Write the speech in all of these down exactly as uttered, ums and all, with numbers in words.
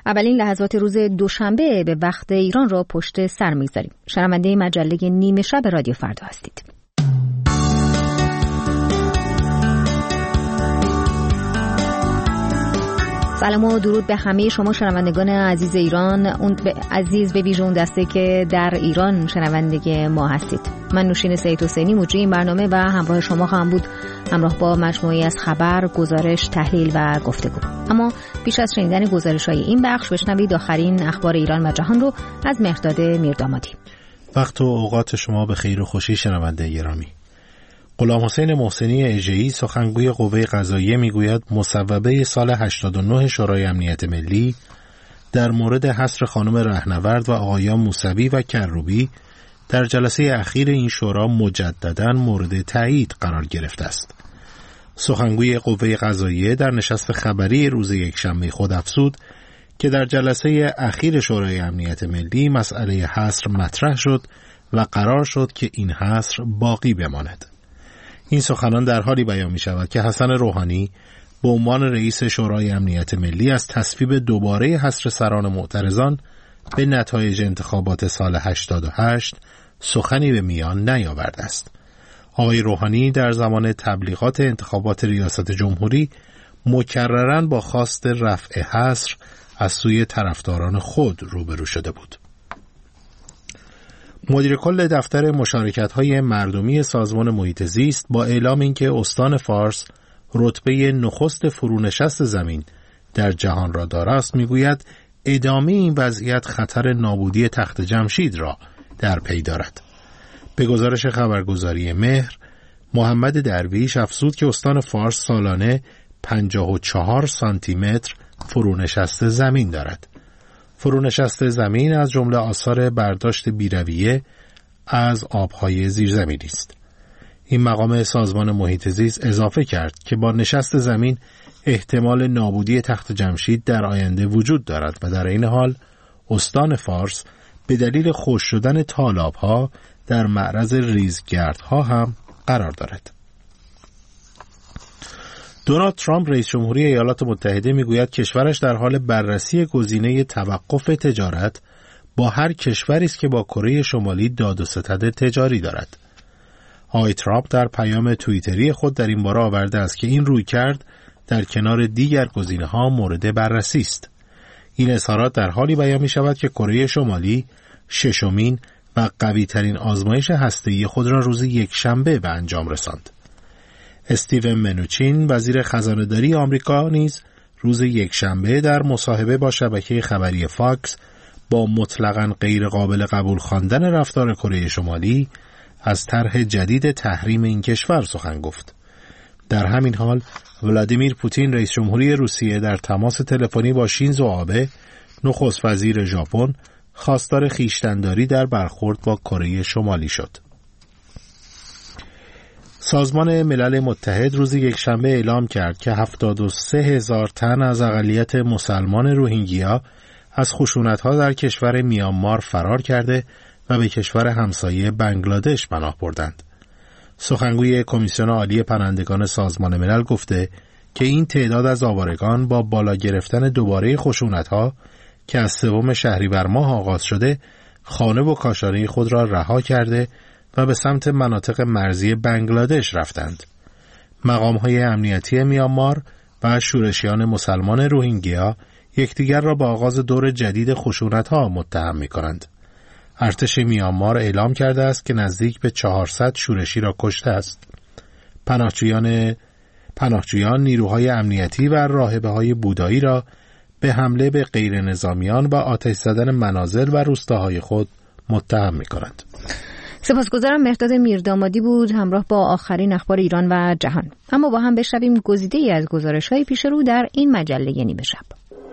اولین لحظات روز دوشنبه به وقت ایران را پشت سر می‌گذاریم. شنونده مجله نیمه شب رادیو فردا هستید. سلام و درود به همه شما شنوندگان عزیز ایران، اون عزیز به ویژه اون دسته که در ایران شنونده ما هستید. من نوشین سید حسینی مجری این برنامه و همراه شما خواهم بود، همراه با مجموعی از خبر، گزارش، تحلیل و گفتگو. اما پیش از شنیدن گزارش‌های این بخش بشنوید آخرین اخبار ایران و جهان رو از مهرداد میردامادی. وقت و اوقات شما به خیر و خوشی شنونده گرامی. غلام حسین محسنی اژه‌ای سخنگوی قوه قضاییه میگوید مصوبه سال هشتاد و نه شورای امنیت ملی در مورد حصر خانم رهنورد و آقایان موسوی و کروبی در جلسه اخیر این شورا مجدداً مورد تایید قرار گرفته است. سخنگوی قوه قضاییه در نشست خبری روز یکشنبه خود افزود که در جلسه اخیر شورای امنیت ملی مسئله حصر مطرح شد و قرار شد که این حصر باقی بماند. این سخنان در حالی بیان می شود که حسن روحانی به عنوان رئیس شورای امنیت ملی از تصویب دوباره حصر سران معترضان به نتایج انتخابات سال هشتاد و هشت سخنی به میان نیاورده است. آقای روحانی در زمان تبلیغات انتخابات ریاست جمهوری مکرراً با خواست رفع حصر از سوی طرفداران خود روبرو شده بود. مدیر کل دفتر مشارکت‌های مردمی سازمان محیط زیست با اعلام اینکه استان فارس رتبه نخست فرونشست زمین در جهان را دارد میگوید ادامه این وضعیت خطر نابودی تخت جمشید را در پی دارد. به گزارش خبرگزاری مهر، محمد درویش افزود که استان فارس سالانه پنجاه و چهار سانتی متر فرونشست زمین دارد. فرونشست زمین از جمله آثار برداشت بیرویه از آبهای زیرزمینی است. این مقام سازمان محیط زیست اضافه کرد که با نشست زمین احتمال نابودی تخت جمشید در آینده وجود دارد و در این حال استان فارس به دلیل خشک شدن تالاب‌ها در معرض ریزگردها هم قرار دارد. دونالد ترامپ رئیس جمهوری ایالات متحده میگوید کشورش در حال بررسی گزینه توقف تجارت با هر کشوری است که با کره شمالی داد و ستد تجاری دارد. آقای ترامپ در پیام توییتری خود در این باره آورده است که این رویکرد در کنار دیگر گزینه‌ها مورد بررسی است. این اظهارات در حالی بیان می شود که کره شمالی ششمین و قوی‌ترین آزمایش هسته‌ای خود را روز یکشنبه به انجام رساند. استیون منوچین وزیر خزانه‌داری آمریکا نیز روز یکشنبه در مصاحبه با شبکه خبری فاکس با مطلقاً غیر قابل قبول خواندن رفتار کره شمالی از طرح جدید تحریم این کشور سخن گفت. در همین حال ولادیمیر پوتین رئیس جمهوری روسیه در تماس تلفنی با شینزو آبه نخست وزیر ژاپن خواستار خویشتن‌داری در برخورد با کره شمالی شد. سازمان ملل متحد روز یکشنبه اعلام کرد که هفتاد و سه هزار تن از اقلیت مسلمان روهینگیا از خشونت‌ها در کشور میانمار فرار کرده و به کشور همسایه بنگلادش پناه بردند. سخنگوی کمیسیون عالی پناهندگان سازمان ملل گفته که این تعداد از آوارگان با بالا گرفتن دوباره خشونت‌ها که از سوم شهریور ماه آغاز شده خانه و کاشانه خود را رها کرده و به سمت مناطق مرزی بنگلادش رفتند. مقام‌های امنیتی میانمار و شورشیان مسلمان روهینگیا یکدیگر را با آغاز دور جدید خشونت‌ها متهم می‌کنند. ارتش میانمار اعلام کرده است که نزدیک به چهارصد شورشی را کشته است. پناهجویان پناهجویان نیروهای امنیتی و راهبه‌های بودایی را به حمله به غیر نظامیان و آتش زدن منازل و روستاهای خود متهم می‌کنند. سپاسگزارم. مهرداد میردامادی بود همراه با آخرین اخبار ایران و جهان. اما با هم بشنویم گزیده‌ای از گزارش‌های پیش رو در این مجله نیمه شب.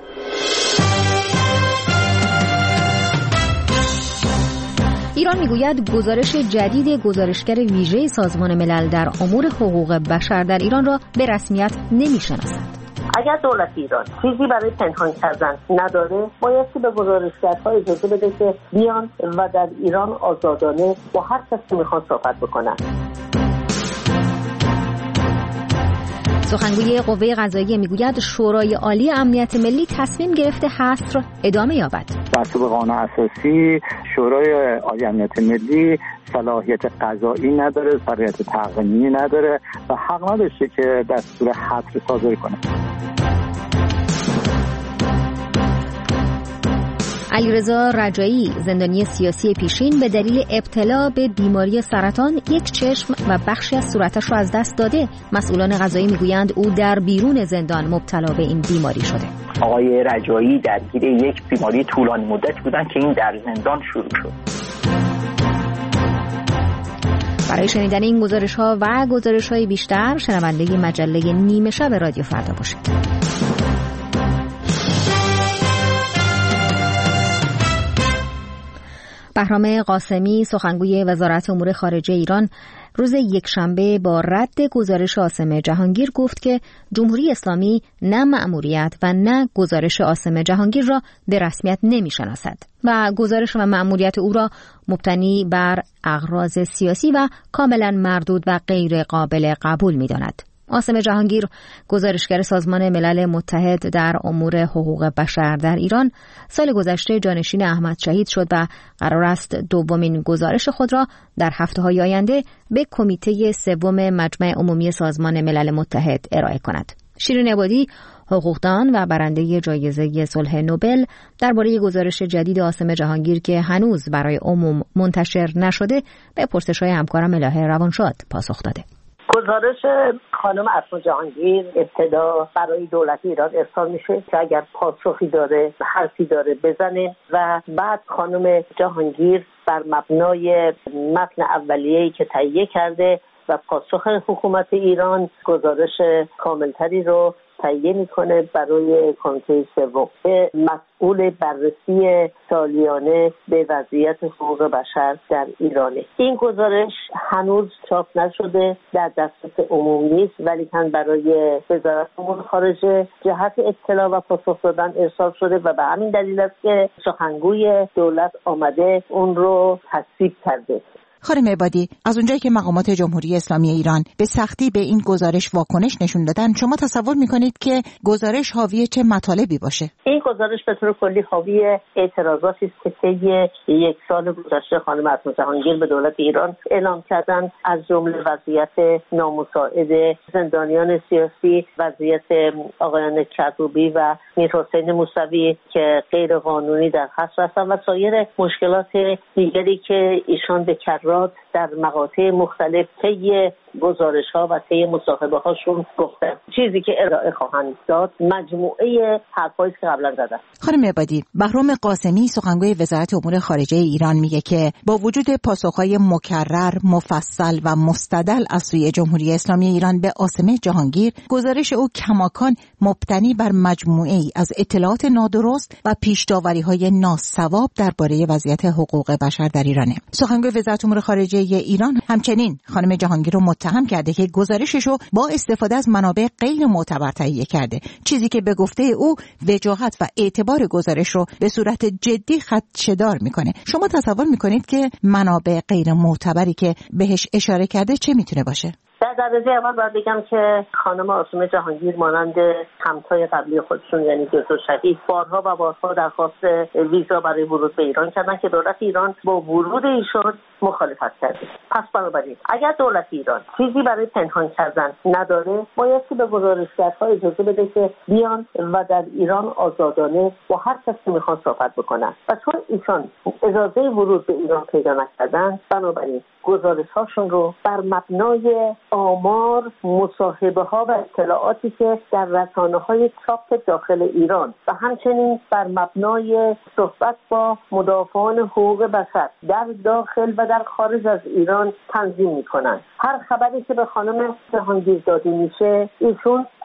ایران میگوید گزارش جدید گزارشگر ویژه سازمان ملل در امور حقوق بشر در ایران را به رسمیت نمی‌شناسد. اگر دولت ایران چیزی برای پنهان کردن نداره، بایستی به گزارشگرها اجازه بده که بیان و در ایران آزادانه با هر کسی میخوان صحبت بکنن. سخنگوی قوه قضاییه میگوید شورای عالی امنیت ملی تصمیم گرفته حصر ادامه یابد. بر طبق قانون اساسی شورای عالی امنیت ملی صلاحیت قضایی نداره، صلاحیت تقنینی نداره و حق نداشته که دستور حصر صادر کنه. علیرضا رجایی زندانی سیاسی پیشین به دلیل ابتلا به بیماری سرطان یک چشم و بخشی از صورتش را از دست داده. مسئولان قضایی میگویند او در بیرون زندان مبتلا به این بیماری شده. آقای رجایی درگیر یک بیماری طولانی مدت بودن که این در زندان شروع شد. برای شنیدن این گزارش‌ها و گزارش‌های بیشتر شنونده مجله نیمه شب رادیو فردا باشید. بهرام قاسمی سخنگوی وزارت امور خارجه ایران روز یکشنبه با رد گزارش عاصم جهانگیر گفت که جمهوری اسلامی نه مأموریت و نه گزارش عاصم جهانگیر را به رسمیت نمی‌شناسد و گزارش و مأموریت او را مبتنی بر اغراض سیاسی و کاملا مردود و غیر قابل قبول می‌داند. عاصم جهانگیر گزارشگر سازمان ملل متحد در امور حقوق بشر در ایران سال گذشته جانشین احمد شهید شد و قرار است دومین گزارش خود را در هفته‌های آینده به کمیته سوم مجمع عمومی سازمان ملل متحد ارائه کند. شیرین عبادی حقوقدان و برنده جایزه صلح نوبل درباره گزارش جدید عاصم جهانگیر که هنوز برای عموم منتشر نشده به پرسش‌های همکارم الهه روانشاد پاسخ داده. گزارش خانم عاصم جهانگیر ابتدا برای دولت ایران ارسال میشه که اگر پاسخی داره حرفی داره بزنه و بعد خانم جهانگیر بر مبنای متن اولیه‌ای که تهیه کرده و پاسخ حکومت ایران گزارش کاملتری رو تهیه میکنه برای کمیته سوم که مسئول بررسی سالیانه به وضعیت حقوق بشر در ایرانه. این گزارش هنوز چاپ نشده، در دسترس عموم نیست، ولی هم برای وزارت امور خارجه جهت اطلاع و پاسخ دادن ارسال شده و به همین دلیل است که سخنگوی دولت آمده اون رو تصویب کرده. خانم عبادی، از اونجایی که مقامات جمهوری اسلامی ایران به سختی به این گزارش واکنش نشون دادن، شما تصور میکنید که گزارش حاوی چه مطالبی باشه؟ این گزارش به طور کلی حاوی اعتراضاتی است که طی یک سال گذشته خانم عاصم جهانگیر به دولت ایران اعلام کردن، از جمله وضعیت نامساعد زندانیان سیاسی، وضعیت آقایان کروبی و میرحسین موسوی که غیر قانونی در حبس هستند و سایر مشکلات دیگری که ایشان به در مقاطع مختلف طی گزارش‌ها و طی مصاحبه‌هاشون گفتن. چیزی که ارائه خواهند داد مجموعه حرفایی که قبلا زدن. خانم عبادی، بهرام قاسمی سخنگوی وزارت امور خارجه ایران میگه که با وجود پاسخ‌های مکرر، مفصل و مستدل از سوی جمهوری اسلامی ایران به عاصم جهانگیر، گزارش او کماکان مبتنی بر مجموعه‌ای از اطلاعات نادرست و پیش‌داوری‌های ناصواب درباره وضعیت حقوق بشر در ایرانه. سخنگوی وزارت امور خارجه ایران همچنین خانم جهانگیر رو متهم کرده که گزارشش رو با استفاده از منابع غیر معتبر تهیه کرده، چیزی که به گفته او وجاهت و اعتبار گزارش رو به صورت جدی خدشه‌دار میکنه. شما تصور میکنید که منابع غیر معتبری که بهش اشاره کرده چه میتونه باشه؟ در درجه اول باید بگم که خانم عاصم جهانگیر مانند همتای قبلی خودشون یعنی دکتر شهید بارها و بارها درخواست ویزا برای ورود به ایران کردن که دولت ایران با ورود ایشان مخالفت کرده. پس بنابراین اگر دولت ایران چیزی برای پنهان کردن نداره، باید که به گزارشگرها اجازه بده که بیان و در ایران آزادانه با هر کسی که میخوان صحبت بکنن و چون ایشان اجازه ورود به ایران پیدا نکردن، بنابراین گزارش‌هاشون رو بر مبنای آمار، مصاحبه‌ها و اطلاعاتی که در رسانه‌های چاپ داخل ایران و همچنین بر مبنای صحبت با مدافعان حقوق بشر در داخل و در خارج از ایران تنظیم می‌کنند. هر خبری که به خانم جهانگیر داده میشه، ایشون از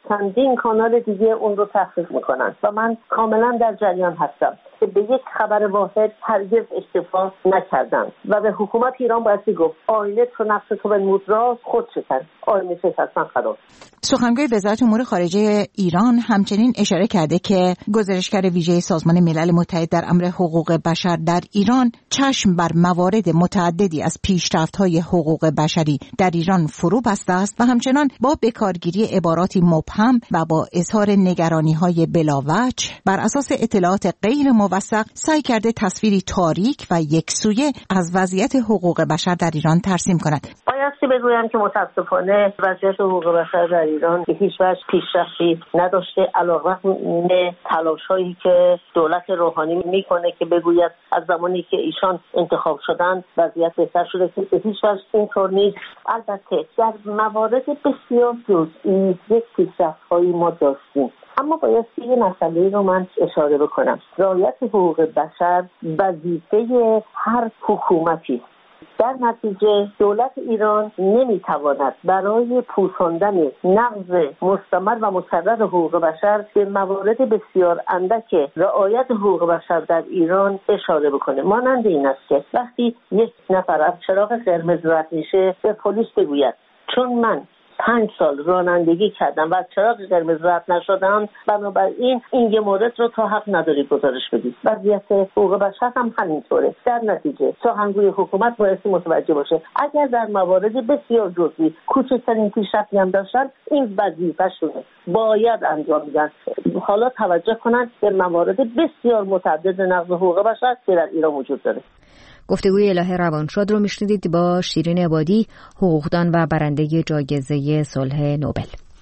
چندین کانال دیگه اون رو تحقیق میکنن و من کاملا در جریان هستم که به یک خبر واحد هرگز اکتفا نکردن و به حکومت ایران باید گفت آینه تو نقش تو بنمود راست خود شکن، آینه چه اصلا خراب. سخنگوی وزارت امور خارجه ایران همچنین اشاره کرده که گزارشگر ویژه سازمان ملل متحد در امر حقوق بشر در ایران چشم بر موارد متعددی از پیشرفت‌های حقوق بشری در ایران فرو بسته است و همچنان با بکارگیری عباراتی مبهم و با اظهار نگرانی‌های بلاوجه بر اساس اطلاعات غیر موثق سعی کرده تصویری تاریک و یکسویه از وضعیت حقوق بشر در ایران ترسیم کند. بایستی بگویم که متاسفانه وضعیت حقوق بشر در ایران به هیچ وجه پیشرفتی نداشته، علیرغم تلاش‌هایی که دولت روحانی میکنه که بگوید از زمانی که ایشان انتخاب شدن وضعیت بهتر شده، که به هیچ وجه اینطور نیست. البته در موارد بسیار جزئی یک پیشرفت‌هایی ما داشتیم، اما باید یه مسئله رو من اشاره بکنم. رعایت حقوق بشر وظیفه هر حکومتی. در نتیجه دولت ایران نمیتواند برای پوشاندن نقض مستمر و مکرر حقوق بشر به موارد بسیار اندک رعایت حقوق بشر در ایران اشاره بکنه. مانند این است که وقتی یک نفر از چراغ قرمز رد میشه به پلیس بگوید چون من پنج سال رانندگی کردم و از چراغ قرمز رد نشدم، بنابراین این یه مورد رو تا حق نداری گزارش بدید. وضعیت حقوق بشر هم همینطوره. در نتیجه سخنگوی حکومت باید متوجه باشه اگر در موارد بسیار جزئی کوچکترین پیشرفتی هم داشتن این وظیفه‌شونه، باید انجام میدن. حالا توجه کنن به موارد بسیار متعدد نقض حقوق بشر که در ایران وجود داره. گفتگوی الهه روانشاد رو میشنیدید با شیرین عبادی، حقوقدان و برنده جایزه صلح نوبل.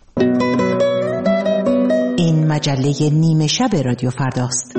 این مجله نیمه شب رادیو فرداست.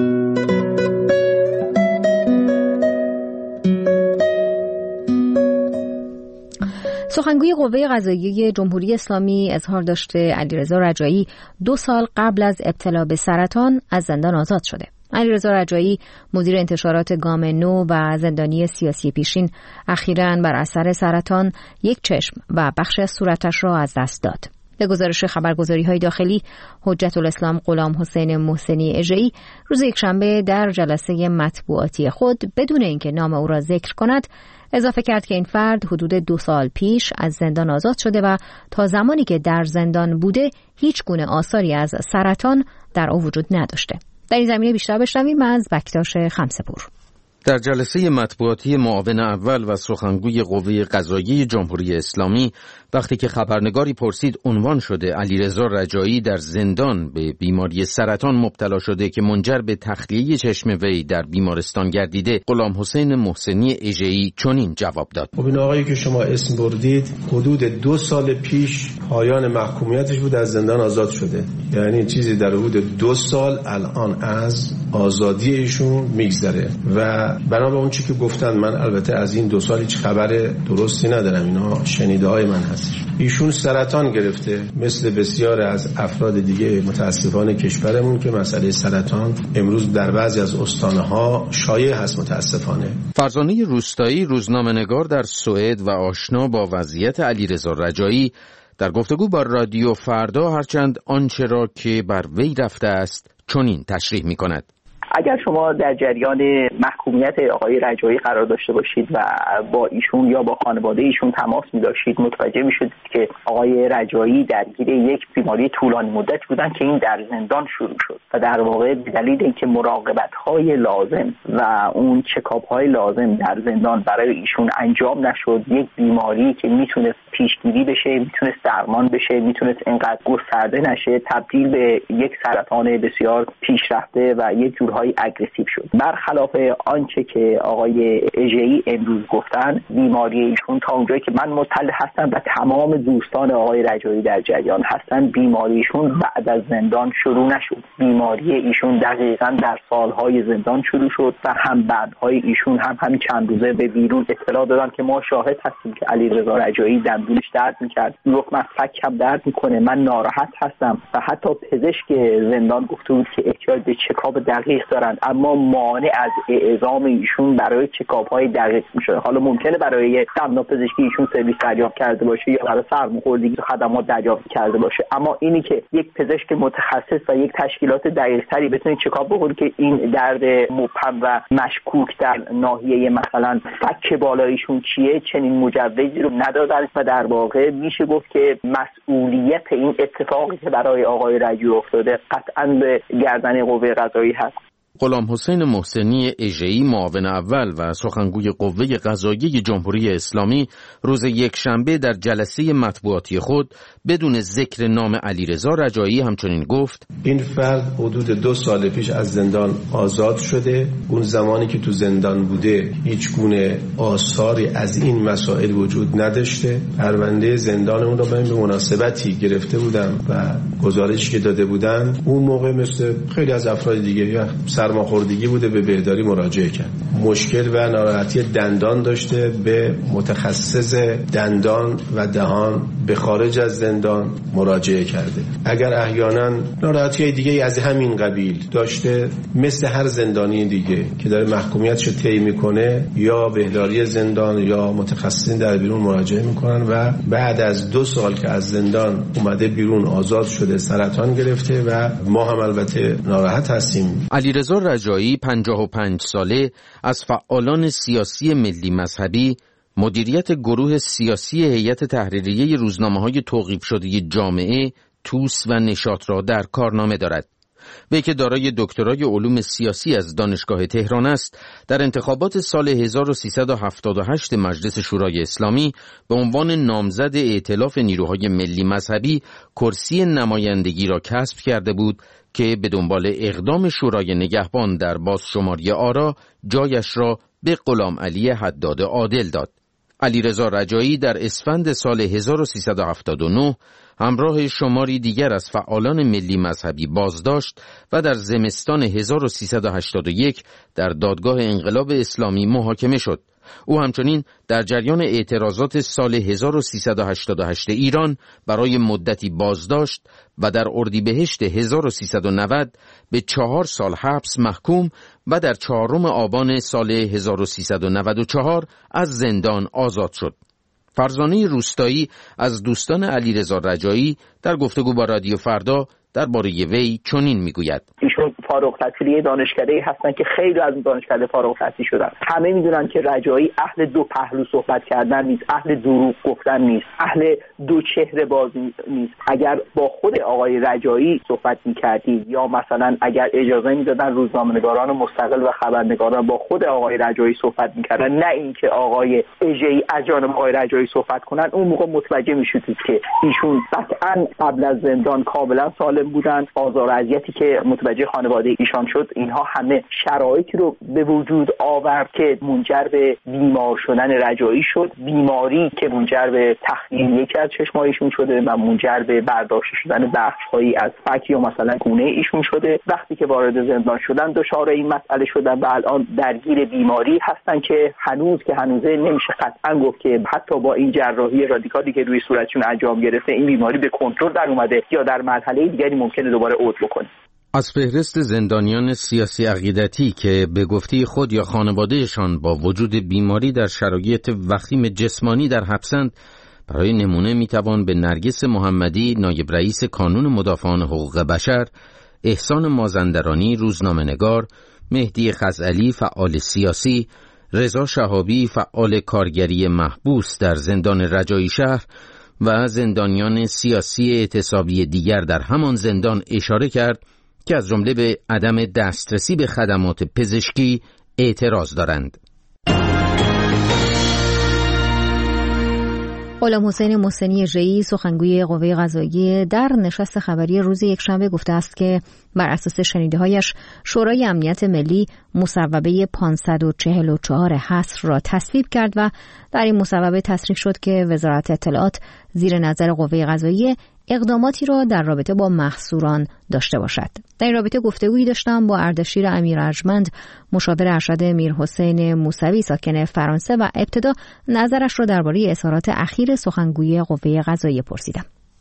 سخنگوی قوه قضاییه جمهوری اسلامی اظهار داشته علیرضا رجایی دو سال قبل از ابتلا به سرطان از زندان آزاد شده. علیرضا رجایی مدیر انتشارات گام نو و زندانی سیاسی پیشین اخیراً بر اثر سرطان یک چشم و بخش از صورتش را از دست داد. به گزارش خبرگزاری‌های داخلی، حجت الاسلام غلام حسین محسنی اژه‌ای روز یکشنبه در جلسه مطبوعاتی خود بدون اینکه نام او را ذکر کند اضافه کرد که این فرد حدود دو سال پیش از زندان آزاد شده و تا زمانی که در زندان بوده هیچ گونه آثاری از سرطان در او وجود نداشته. در این زمینه بیشتر بشنویم از بکتاش خمسه‌پور. در جلسه مطبوعاتی معاون اول و سخنگوی قوه قضاییه جمهوری اسلامی وقتی که خبرنگاری پرسید عنوان شده علیرضا رجایی در زندان به بیماری سرطان مبتلا شده که منجر به تخلیه چشم وی در بیمارستان گردیده، غلام حسین محسنی اژه‌ای چنین جواب داد: خب این آقایی که شما اسم بردید حدود دو سال پیش پایان محکومیتش بود، از زندان آزاد شده، یعنی چیزی در حدود دو سال الان از آزادی ایشون میگذره و بنا به اون چی که گفتن، من البته از این دو سال هیچ خبر درستی ندارم، اینا شنیده های من هست. ایشون سرطان گرفته مثل بسیار از افراد دیگه متاسفانه کشورمون که مسئله سرطان امروز در بعضی از استانه‌ها شایع هست متاسفانه. فرزانه روستایی، روزنامه‌نگار در سوئد و آشنا با وضعیت علیرضا رجایی، در گفتگو با رادیو فردا هرچند آنچه را که بر وی رفته است چنین تشریح می‌کند: اگر شما در جریان محکومیت آقای رجایی قرار داشته باشید و با ایشون یا با خانواده ایشون تماس می داشتید، متوجه می شدید که آقای رجایی درگیر یک بیماری طولانی مدت بودن که این در زندان شروع شد و در واقع به دلیل اینکه مراقبت های لازم و اون چکاپ های لازم در زندان برای ایشون انجام نشد، یک بیماری که میتونست پیشگیری بشه، میتونست درمان بشه، میتونست اینقدر گسترده نشه، تبدیل به یک سرطان بسیار پیشرفته و یک جورهای اگریسیو شد. برخلاف آنچه که آقای اژه‌ای امروز گفتن، بیماری ایشون تا اونجایی که من مطلع هستم و تمام دوستان آقای رجایی در جریان هستن، بیماری ایشون بعد از زندان شروع نشد. بیماری ایشون دقیقاً در سالهای زندان شروع شد و هم بعدهای ایشون هم همین چند روزه به بیرون اطلاع دادن که ما شاهد هستیم که علیرضا رجایی دندونش درد میکرد، لقمه فکم درد میکنه، من ناراحت هستم و حتی پزشک زندان گفته بود که احتیاج به چکاپ دقیق دارند، اما مانع از اعزام ایشون برای چکاپ‌های دقیق میشه. حالا ممکنه برای دندان پزشکی ایشون سرویس دریافت کرده باشه یا برای سرماخوردگی خدمات دریافت کرده باشه، اما اینی که یک پزشک متخصص و یک تشکیلات دقیق‌تری بتونه چکاپ بکنه که این درد مبهم و مشکوک در ناحیه مثلا فک بالایشون چیه، چنین مجوزی رو ندادن و در واقع میشه گفت که مسئولیت این اتفاقی که برای آقای رجوی افتاده قطعاً به گردن قوه قضاییه هست. غلام حسین محسنی اژه‌ای، معاون اول و سخنگوی قوه قضاییه جمهوری اسلامی، روز یکشنبه در جلسه مطبوعاتی خود بدون ذکر نام علیرضا رجایی همچنین گفت: این فرد حدود دو سال پیش از زندان آزاد شده. اون زمانی که تو زندان بوده هیچ گونه آثاری از این مسائل وجود نداشته. پرونده زندان اون رو به مناسبتی گرفته بودم و گزارشی که داده بودن اون موقع مثل خیلی از افراد دیگه یا سرماخوردگی بوده به بهداری مراجعه کرد. مشکل و ناراحتی دندان داشته، به متخصص دندان و دهان به خارج از زندان مراجعه کرده. اگر احیانا ناراحتی دیگه از همین قبیل داشته، مثل هر زندانی دیگه که داره محکومیتشو طی میکنه، یا بهداری زندان یا متخصصین در بیرون مراجعه میکنن و بعد از دو سال که از زندان اومده بیرون آزاد شده سرطان گرفته و ما هم البته ناراحت هستیم. علیرضا رجایی پنجاه و پنج ساله از فعالان سیاسی ملی مذهبی، مدیریت گروه سیاسی هیئت تحریریه روزنامه‌های توقیف شده جامعه، توس و نشاط را در کارنامه دارد. وی که دارای دکترای علوم سیاسی از دانشگاه تهران است، در انتخابات سال هزار و سیصد و هفتاد و هشت مجلس شورای اسلامی به عنوان نامزد ائتلاف نیروهای ملی مذهبی کرسی نمایندگی را کسب کرده بود که به دنبال اقدام شورای نگهبان در بازشماری آرا جایش را به غلام علی حداد عادل داد. علیرضا رجایی در اسفند سال هزار و سیصد و هفتاد و نه همراه شماری دیگر از فعالان ملی مذهبی بازداشت و در زمستان هزار و سیصد و هشتاد و یک در دادگاه انقلاب اسلامی محاکمه شد. او همچنین در جریان اعتراضات سال هزار و سیصد و هشتاد و هشت ایران برای مدتی بازداشت و در اردیبهشت هزار و سیصد و نود به چهار سال حبس محکوم و در چهارم آبان سال هزار و سیصد و نود و چهار از زندان آزاد شد. فرزانه روستایی از دوستان علیرضا رجایی در گفتگو با رادیو فردا درباره وی چنین میگوید: ایشون فارغ التحصیلی دانشکده‌ای هستن که خیلی از دانشکده فارغ التحصیل شدن. همه میدونن که رجایی اهل دو پهلو صحبت کردن نیست، اهل دروغ گفتن نیست، اهل دو چهره بازی نیست. اگر با خود آقای رجایی صحبت می‌کردید یا مثلا اگر اجازه میدادن روزنامه‌نگاران مستقل و خبرنگاران با خود آقای رجایی صحبت می‌کردن، نه اینکه آقای اژه‌ای از جانب آقای رجایی صحبت کنن، اون موقع متوجه می‌شدید که ایشون قطعاً قبل از زندان کاملا سالم بودن. آزار و اذیتی که متوجه خانواده ایشان شد، اینها همه شرایطی رو به وجود آورد که منجر به بیمار شدن رجایی شد، بیماری که منجر به تخلیه یکی از چشمایشون شده و منجر به برداشته شدن بخش‌هایی از فک یا مثلا گونه ایشون شده. وقتی که وارد زندان شدن دچار این مسئله شدن و الان درگیر بیماری هستن که هنوز که هنوزه نمیشه قطعا گفت که حتی با این جراحی رادیکالی که روی صورتشون انجام گرفته این بیماری به کنترل در اومده یا در مرحله دیگری ممکنه دوباره عود بکنه. از فهرست زندانیان سیاسی عقیدتی که به گفته خود یا خانوادهشان با وجود بیماری در شرایط وخیم جسمانی در حبسند، برای نمونه میتوان به نرگس محمدی نایب رئیس کانون مدافعان حقوق بشر، احسان مازندرانی روزنامه‌نگار، مهدی خزعلی فعال سیاسی، رضا شهابی فعال کارگری محبوس در زندان رجایی شهر و زندانیان سیاسی اعتصابی دیگر در همان زندان اشاره کرد که از جمله به عدم دسترسی به خدمات پزشکی اعتراض دارند. غلام حسین محسنی اژه‌ای، سخنگوی قوه قضاییه، در نشست خبری روز یکشنبه گفته است که بر اساس شنیده‌هایش شورای امنیت ملی مصوبه پانصد و چهل و چهار حصر را تصویب کرد و در این مصوبه تصریح شد که وزارت اطلاعات زیر نظر قوه قضاییه اقداماتی را در رابطه با محصوران داشته باشد. در این رابطه گفتگویی داشتم با اردشیر امیر ارجمند، مشاور ارشد میر حسین موسوی ساکن فرانسه، و ابتدا نظرش را درباره اظهارات اخیر سخنگوی قوه قضاییه پرسیدم.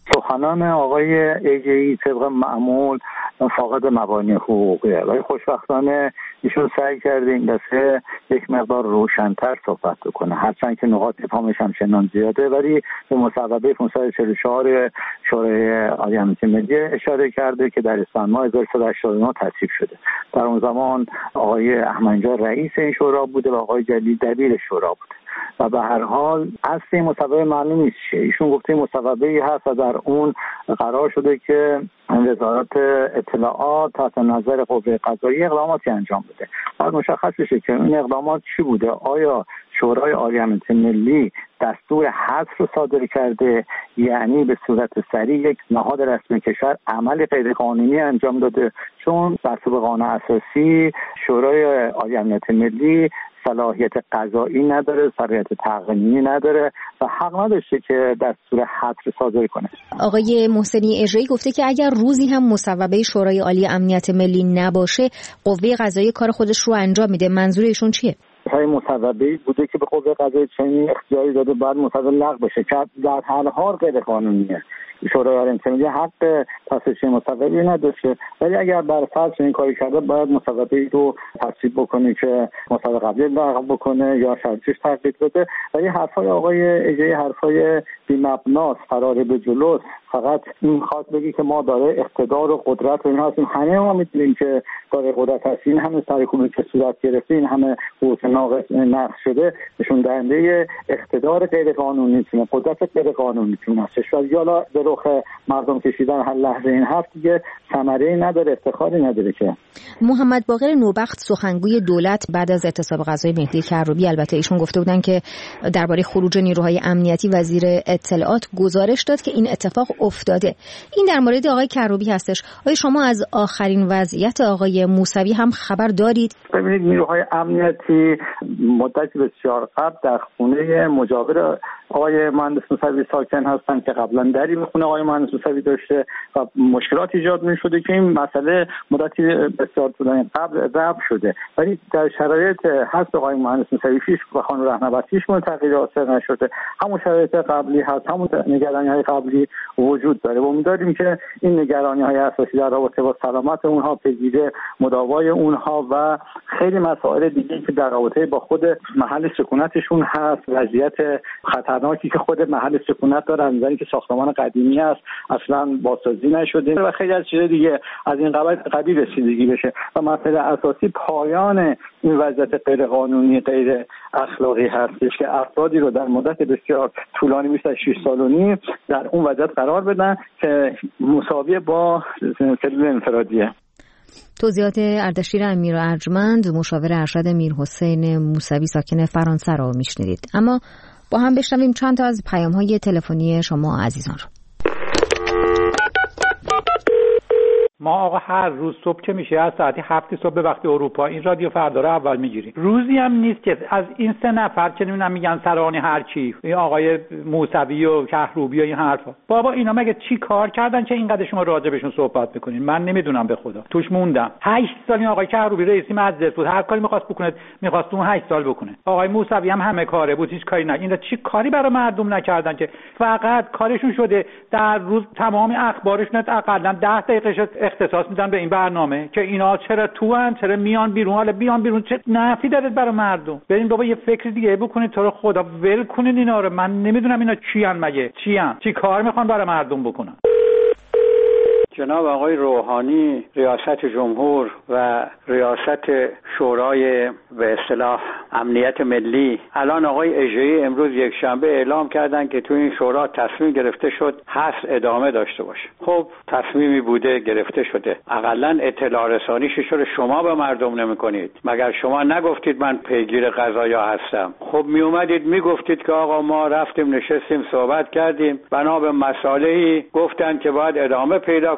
سخنان آقای ایجه‌ای طبق معمول فاقد مبانی حقوقیه، ولی خوشبختانه ایشون سعی کرده این دفعه یک مقدار روشن‌تر صحبت بکنه، هرچند که نقاط ابهامش هم چنان زیاده، ولی به مصوبه پانصد و چهل و چهار شورای عالی امنیت ملی اشاره کرده که در اسفند ماه هزار و سیصد و هشتاد و نه تصویب شده. در اون زمان آقای احمدی رئیس این شورا بوده و آقای جلیل دبیر شورا بوده و به هر حال اصل این مصوبه معلوم نیست چیه. ایشون گفته مصوبه‌ای هست و در اون قرار شده که وزارت اطلاعات تحت نظر قوه قضاییه اقداماتی انجام بده. باید مشخص بشه که این اقدامات چی بوده. آیا شورای عالی امنیت ملی دستور حذف رو صادر کرده، یعنی به صورت سریع یک نهاد رسمی کشور عمل غیرقانونی انجام داده؟ چون بر طبق قانون اساسی شورای عالی امنیت ملی صلاحیت قضایی نداره، صلاحیت تقنینی نداره و حق نداشته که دستور حذف صادر کنه. آقای محسنی اژه‌ای گفته که اگر روزی هم مصوبه شورای عالی امنیت ملی نباشه، قوه قضاییه کار خودش رو انجام میده. منظور ایشون چیه؟ های مصوبه‌ای بوده که به قوه قضاییه چنین اختیاری داده بعد مصوبه لغو بشه که در هر حال غیر قانونیه. شورای عالی امنیت ملی حق تصویب مصوبه‌ای نداشته، ولی اگر بر فرض این کاری کرده باید مصوبه‌ای رو تصویب بکنه که مصوبه قبلی لغو بکنه یا شرطش تغییر بده. ولی حرفای آقای ایجه‌ای حرفای بی‌مبناست، فرار به جلوست. فقط این خواست بگی که ما داره اقتدار و قدرت و اینها هستیم. همه ما می‌دونیم که داره قدرت هست. این همه سرکوبی که صورت گرفته، این همه حقوق ناقص نقض شده، نشون دهنده اقتدار غیر قانونی تونه، قدرت غیر قانونی تونه هستش. و یالا به رخ مردم کشیدن هر لحظه این حرف دیگه ثمره‌ای نداره، افتخاری نداره. که محمد باقر نوبخت سخنگوی دولت بعد از اعتصاب غذای مهدی کروبی، البته ایشون گفته بودن که درباره خروج نیروهای امنیتی وزیر اطلاعات گزارش داد که این اتفاق افتاده. این در مورد آقای کروبی هستش. آیا شما از آخرین وضعیت آقای موسوی هم خبر دارید؟ ببینید نیروهای امنیتی مدتی بسیار قبل در خونه مجاور آقای مهندس موسوی ساکن هستند که قبلا دری به خونه آقای مهندس موسوی داشته و مشکلات ایجاد می شده که این مسئله مدتی بسیار طولانی قبل رفع شده، ولی در شرایط حذف آقای مهندس موسوی پیش و خانم رهنوردیش تغییر حاصل نشده. همون شرایط قبلی هست، همون نگرانی‌های قبلی وجود داره. و امیدواریم که این نگرانی‌های اساسی در رابطه با سلامت اونها، پیگیری مداوای اونها و خیلی مسائل دیگه که در رابطه با خود محل سکونتشون هست، وضعیت خطرناکی که خود محل سکونت داره، نظری که ساختمان قدیمی است اصلا بازسازی نشده و خیلی از چیزا دیگه از این قبیل رسیدگی بشه. و مسئله اساسی پایان این وضعیت غیر قانونی، غیر اخلاقی هستش که افرادی رو در مدت بسیار طولانی بیست و شش سال و نیم در اون وضعیت قرار بدن که مساوی با سلول انفرادیه. توضیحات اردشیر امیر ارجمند، مشاور ارشد میرحسین موسوی ساکن فرانسه را میشنیدید. اما با هم بشنویم چند تا از پیام‌های تلفنی شما عزیزان رو. ما آقا هر روز صبح که میشه از ساعت هفت صبح به وقت اروپا این رادیو فردا رو اول میگیریم. روزی هم نیست که از این سه نفر که نمیدونم میگن سرانی هر چی، این آقای موسوی و کروبی و این حرفا، بابا اینا مگه چی کار کردن که اینقدر شما راجع بهشون صحبت میکنین؟ من نمیدونم به خدا، توش موندم. هشت سال این آقای کروبی رئیس مجلس بود، هر کاری میخواست بکنه میخواست اون هشت سال بکنه. آقای موسوی هم همه کاره بود، هیچ کاری نه. اینا چی کاری برای مردم نکردن که فقط کارشون شده در روز تمام اخبارشون حداقل ده دقیقه اختصاص میدن به این برنامه که اینا چرا تو ان، چرا میان بیرون، حالا بیان بیرون چه نفعی داره برای مردم؟ بریم بابا یه فکر دیگه بکنید، تو رو خدا ول کنین اینا رو. من نمیدونم اینا چی ان، مگه چی ان، چی کار میخوان برای مردم بکنن؟ جناب آقای روحانی ریاست جمهور و ریاست شورای به اصطلاح امنیت ملی، الان آقای اژه‌ای امروز یک شنبه اعلام کردن که تو این شورا تصمیم گرفته شد حذف ادامه داشته باشه. خب تصمیمی بوده گرفته شده، حداقل اطلاع رسانیش رو شما به مردم نمی‌کنید. مگر شما نگفتید من پیگیر قضایا هستم؟ خب می اومدید میگفتید که آقا ما رفتیم نشستیم صحبت کردیم، بنا به مسائلی گفتن که باید ادامه پیدا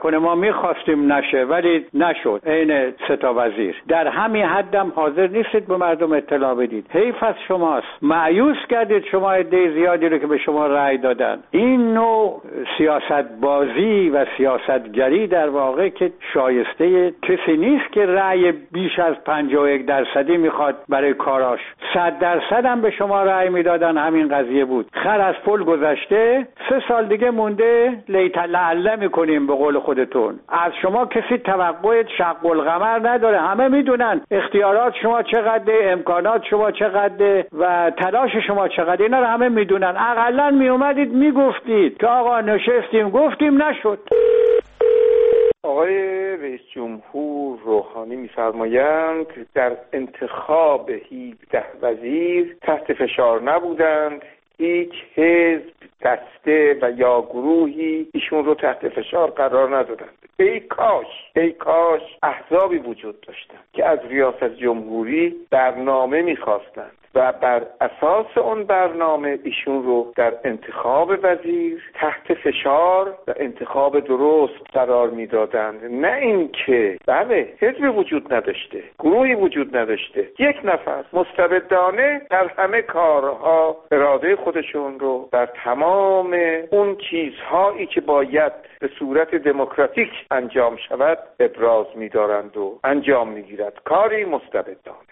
نکنه. ما میخواستیم نشه ولی نشد. عین سه تا وزیر. در همین حدم حاضر نیستید به مردم اطلاع بدید. حیف از شماست. مایوس کردید شما عده زیادی رو که به شما رأی دادن. این نوع سیاست بازی و سیاستگری در واقع که شایسته کسی نیست که رأی بیش از پنجاه و یک درصدی میخواد برای کاراش. صد درصد هم به شما رأی میدادن همین قضیه بود. خر از پل گذشته، سه سال دیگه مونده، لیت لعله میکنیم به قول خودتون. از شما کسی توقع شق القمر نداره. همه میدونن اختیارات شما چقدر، امکانات شما چقدر و تلاش شما چقدر. اینا رو همه میدونن. اقلا میومدید میگفتید که آقا نشستیم گفتیم نشد. آقای رئیس جمهور روحانی می‌فرمایند در انتخاب هفده وزیر تحت فشار نبودند. هیچ حزب، دسته و یا گروهی ایشون رو تحت فشار قرار ندادند. ای کاش ای کاش احزابی وجود داشتند که از ریاست جمهوری برنامه می‌خواستند و بر اساس اون برنامه ایشون رو در انتخاب وزیر تحت فشار و انتخاب درست قرار میدادند. نه اینکه بله حزبی وجود نداشته، گروهی وجود نداشته، یک نفر مستبدانه در همه کارها اراده خودشون رو در تمام اون چیزهایی که باید به صورت دموکراتیک انجام شود ابراز می‌دارند و انجام می‌گیرد. کاری مستبدانه.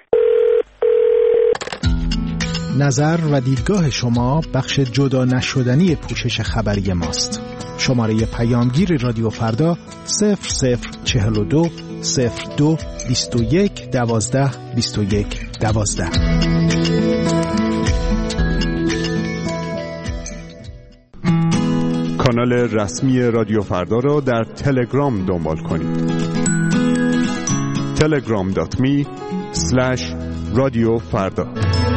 نظر و دیدگاه شما بخش جدا نشدنی پوشش خبری ماست. شماره پیامگیر رادیو فردا صفر صفر چهل و دو صفر دو بیست و یک دوازده بیست و یک دوازده. کانال رسمی رادیو فردا را در تلگرام دنبال کنید. تلگرام دات می اسلش رادیو فردا.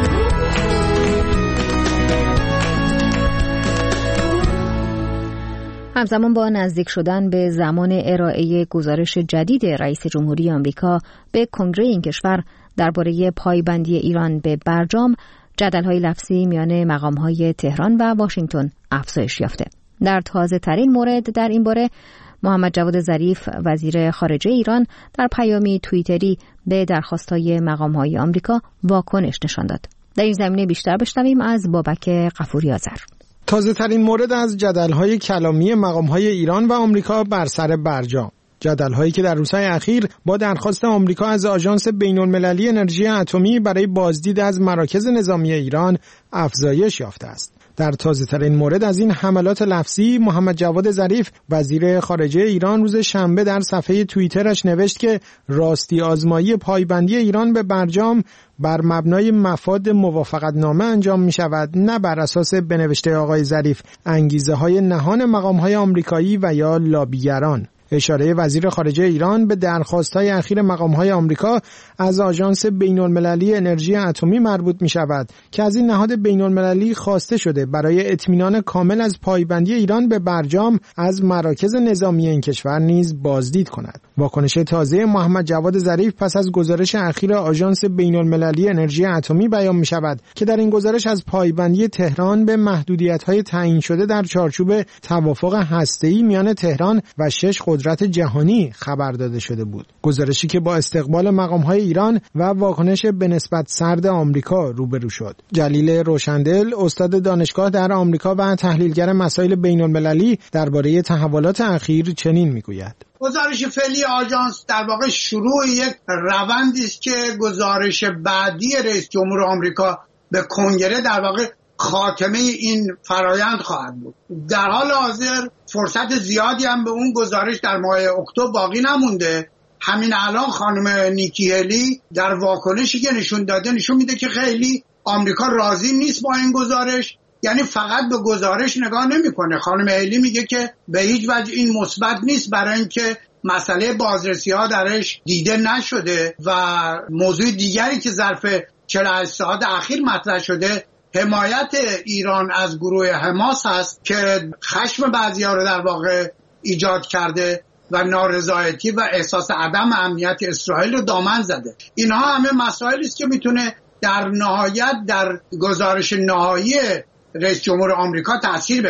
همزمان با نزدیک شدن به زمان ارائه گزارش جدید رئیس جمهوری آمریکا به کنگره این کشور درباره پایبندی ایران به برجام، جدل‌های لفظی میان مقام‌های تهران و واشنگتن افزایش یافته. در تازه ترین مورد در این باره محمد جواد ظریف وزیر خارجه ایران در پیامی توییتری به درخواست‌های مقام‌های آمریکا واکنش نشان داد. در این زمینه بیشتر بشنویم از بابک غفوری آذر. تازه ترین مورد از جدل‌های کلامی مقام‌های ایران و آمریکا بر سر برجام، جدل‌هایی که در روزهای اخیر با درخواست آمریکا از آژانس بین‌المللی انرژی اتمی برای بازدید از مراکز نظامی ایران افزایش یافته است. در تازه ترین مورد از این حملات لفظی، محمد جواد ظریف وزیر خارجه ایران روز شنبه در صفحه توییترش نوشت که راستی آزمایی پایبندی ایران به برجام بر مبنای مفاد موافقتنامه انجام می شود، نه بر اساس بنوشته آقای ظریف انگیزه های نهان مقام های آمریکایی و یا لابیگران. اشاره وزیر خارجه ایران به درخواست‌های اخیر مقام‌های آمریکا از آژانس بین‌المللی انرژی اتمی مربوط می‌شود که از این نهاد بین‌المللی خواسته شده برای اطمینان کامل از پایبندی ایران به برجام از مراکز نظامی این کشور نیز بازدید کند. واکنش تازه محمد جواد ظریف پس از گزارش اخیر آژانس بین‌المللی انرژی اتمی بیان می‌شود که در این گزارش از پایبندی تهران به محدودیت‌های تعیین شده در چارچوب توافق هسته‌ای میان تهران و شش قدرت جهانی خبر داده شده بود. گزارشی که با استقبال مقام‌های ایران و واکنش به نسبت سرد آمریکا روبرو شد. جلیل روشندل، استاد دانشگاه در آمریکا و تحلیلگر مسائل بین‌المللی، درباره تحولات اخیر چنین میگوید: گزارش فعلی آژانس در واقع شروع یک روندی است که گزارش بعدی رئیس جمهور آمریکا به کنگره در واقع خاتمه این فرایند خواهد بود. در حال حاضر فرصت زیادی هم به اون گزارش در ماه اکتبر باقی نمونده. همین الان خانم نیکی هلی در واکنشی که نشون داده نشون میده که خیلی آمریکا راضی نیست با این گزارش، یعنی فقط به گزارش نگاه نمیکنه. خانم هلی میگه که به هیچ وجه این مثبت نیست برای اینکه مسئله بازرسی ها درش دیده نشده و موضوع دیگری که ظرف چهل و هشت ساعت اخیر مطرح شده حمایت ایران از گروه حماس هست که خشم بعضی‌ها رو در واقع ایجاد کرده و نارضایتی و احساس عدم امنیت اسرائیل رو دامن زده. اینها همه مسائلی است که میتونه در نهایت در گزارش نهایی رئیس جمهور آمریکا تأثیر بگذاره.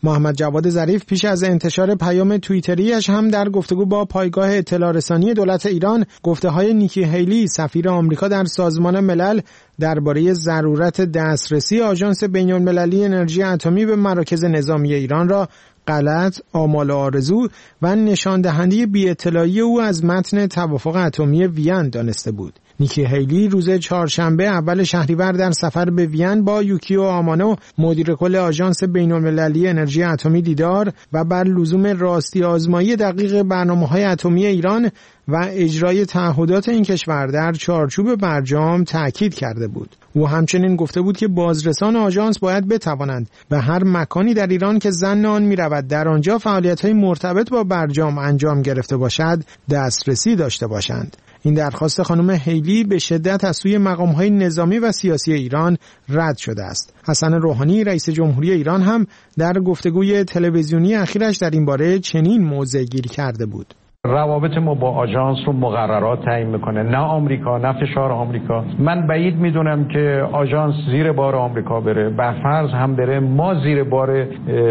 محمد جواد ظریف پیش از انتشار پیام توییتریش هم در گفتگو با پایگاه اطلاع رسانی دولت ایران گفته‌های نیکی هیلی سفیر آمریکا در سازمان ملل درباره ضرورت دسترسی آژانس بین‌المللی انرژی اتمی به مراکز نظامی ایران را غلط، آمال و آرزو و نشان دهنده بی‌اطلاعی او از متن توافق اتمی وین دانسته بود. نیکی هیلی روز چهارشنبه اول شهریور در سفر به وین با یوکیو آمانو مدیر کل آژانس بین‌المللی انرژی اتمی دیدار و بر لزوم راستی آزمایی دقیق برنامه‌های اتمی ایران و اجرای تعهدات این کشور در چارچوب برجام تأکید کرده بود. او همچنین گفته بود که بازرسان آژانس باید بتوانند به هر مکانی در ایران که ظن آن می‌رود در آنجا فعالیت‌های مرتبط با برجام انجام گرفته باشد دسترسی داشته باشند. این درخواست خانم هیلی به شدت از سوی مقام‌های نظامی و سیاسی ایران رد شده است. حسن روحانی رئیس جمهوری ایران هم در گفتگوی تلویزیونی اخیرش در این باره چنین موضع گیری کرده بود. روابط ما با آژانس رو مقررات تعیین میکنه، نه آمریکا، نه فشار آمریکا. من بعید میدونم که آژانس زیر بار آمریکا بره. به فرض هم بره، ما زیر بار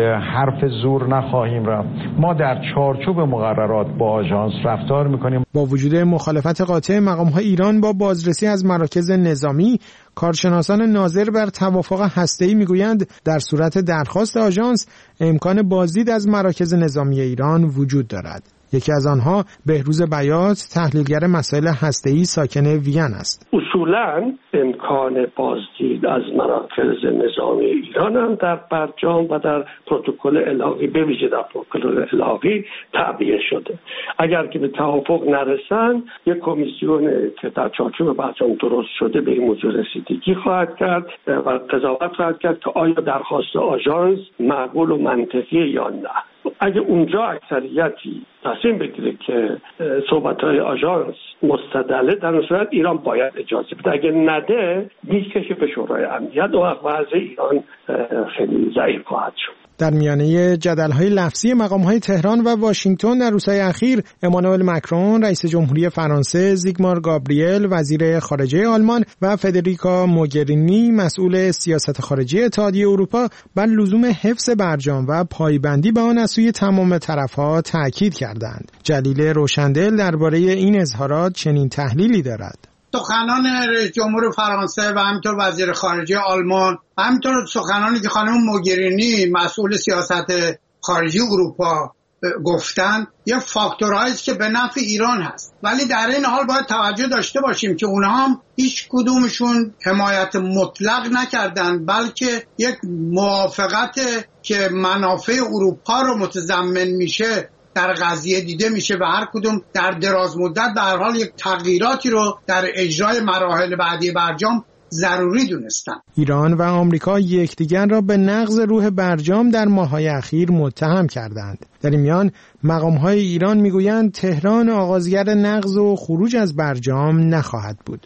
حرف زور نخواهیم رفت. ما در چارچوب مقررات با آژانس رفتار میکنیم. با وجود مخالفت قاطع مقام‌های ایران با بازرسی از مراکز نظامی، کارشناسان ناظر بر توافق هسته‌ای میگویند در صورت درخواست آژانس امکان بازدید از مراکز نظامی ایران وجود دارد. یکی از آنها بهروز بیات، تحلیلگر مسائل هسته‌ای ساکن وین است. اصولاً امکان بازدید از مراکز نظامی ایران هم در برجام و در پروتکل الحاقی به ویژه در پروتکل الحاقی تعبیه شده. اگر که به توافق نرسند، یک کمیسیون که در چارچوب برجام درست شده به این موضوع رسیدگی خواهد کرد و قضاوت خواهد کرد که آیا درخواست آژانس معقول و منطقی یا نه. اگه اونجا اکثریتی تصمیم بگیره که صحبت‌های آژانس مستدله، در اون صورت ایران باید اجازه بده. اگه نده میکشه به شورای امنیت و وضع ایران خیلی ضعیف خواهد شد. در میانه جدل‌های لفظی مقام‌های تهران و واشنگتن در روزهای اخیر، امانوئل مکرون رئیس جمهوری فرانسه، زیگمار گابریل وزیر خارجه آلمان و فدریکا موگرینی مسئول سیاست خارجی اتحادیه اروپا بر لزوم حفظ برجام و پایبندی به آن از سوی تمام طرف‌ها تأکید کردند. جلیل روشندل درباره این اظهارات چنین تحلیلی دارد. سخنان رئیس جمهور فرانسه و همینطور وزیر خارجه آلمان و همینطور سخنانی که خانم موگرینی مسئول سیاست خارجی اروپا گفتن یه فاکتورهایی است که به نفع ایران هست، ولی در این حال باید توجه داشته باشیم که اونها هم هیچ کدومشون حمایت مطلق نکردن، بلکه یک موافقت که منافع اروپا رو متضمن میشه در قضیه دیده میشه و هر کدوم در دراز مدت به هر حال یک تغییراتی رو در اجرای مراحل بعدی برجام ضروری دونستن. ایران و آمریکا یکدیگر را به نقض روح برجام در ماه‌های اخیر متهم کردند. در این میان مقام‌های ایران میگویند تهران آغازگر نقض و خروج از برجام نخواهد بود.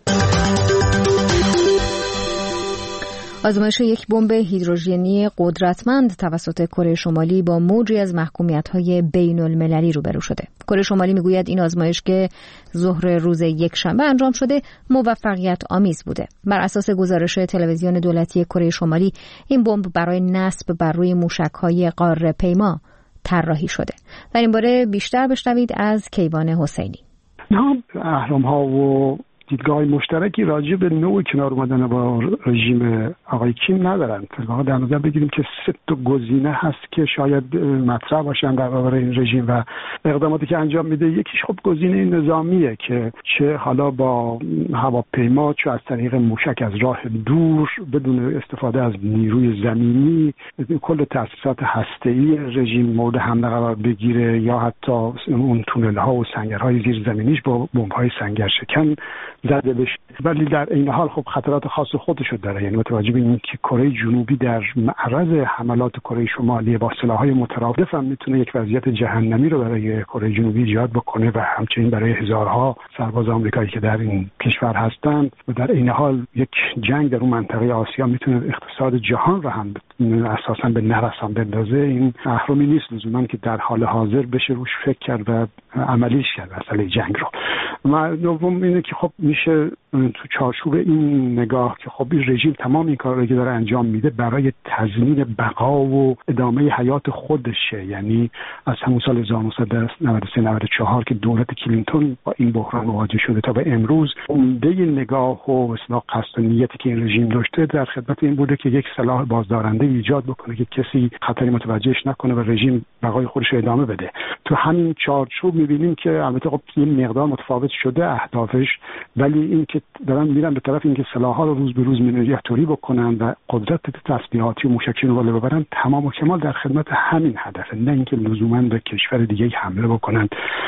آزمایش یک بمب هیدروژنی قدرتمند توسط کره شمالی با موجی از محکومیت‌های بین‌المللی روبرو شده. کره شمالی میگوید این آزمایش که ظهر روز یکشنبه انجام شده موفقیت آمیز بوده. بر اساس گزارش تلویزیون دولتی کره شمالی این بمب برای نصب بر روی موشک‌های قاره پیما طراحی شده. در این باره بیشتر بشنوید از کیوان حسینی. نه اهرام‌ها و دیدگاه مشترکی راجع به نوع کنار اومدن با رژیم آقای کیم ندارن. در نظر بگیریم که سه تا گزینه هست که شاید مطرح باشن در برابر این رژیم و اقداماتی که انجام میده. یکیش خب گزینه نظامیه که چه حالا با هواپیما چه از طریق موشک از راه دور بدون استفاده از نیروی زمینی کل تأسیسات هسته‌ای رژیم مورد حمله قرار بگیره یا حتی اون تونل‌ها و سنگرهای زیر زمینیش با بمب‌های سنگر شکن زده بشه. ولی در این حال خب خطرات خاص خودشو داره. یعنی متوجه ببینید که کره جنوبی در معرض حملات کره شمالی با سلاح‌های مترادف هم میتونه یک وضعیت جهنمی رو برای کره جنوبی ایجاد بکنه و همچنین برای هزارها سرباز آمریکایی که در این کشور هستند و در این حال یک جنگ در اون منطقه آسیا میتونه اقتصاد جهان رو هم اساساً به نرسان بندازه. این اهرامی نیست لزوما که در حال حاضر بشه روش فکر کرد و عملیش کرد مسئله جنگ رو. و دوم اینه که خب میشه تو چارچوب این نگاه که خب این رژیم تمام این کارا که داره انجام میده برای تضمین بقا و ادامه حیات خودشه، یعنی از همون سال هزار و نهصد و نود و سه نود و چهار که دولت کلینتون با این بحران مواجه شده تا به امروز، عمده نگاه و اصلاح قصد و نیتی که این رژیم داشته در خدمت این بوده که یک سلاح بازدارنده ایجاد بکنه که کسی خطری متوجهش نکنه و رژیم بقای خودش رو ادامه بده. تو همین چارچوب می‌بینیم که البته خب این مقدار متفاوت شده اهدافش، ولی این که دارن میرن به طرف اینکه سلاح‌ها رو روز به روز مینیاتوری بکنن و قدرت تسلیحاتی و موشکی رو بالا ببرن، تمام و کمال در خدمت همین هدفه، نه اینکه لزوما به کشور دیگه حمله بکنن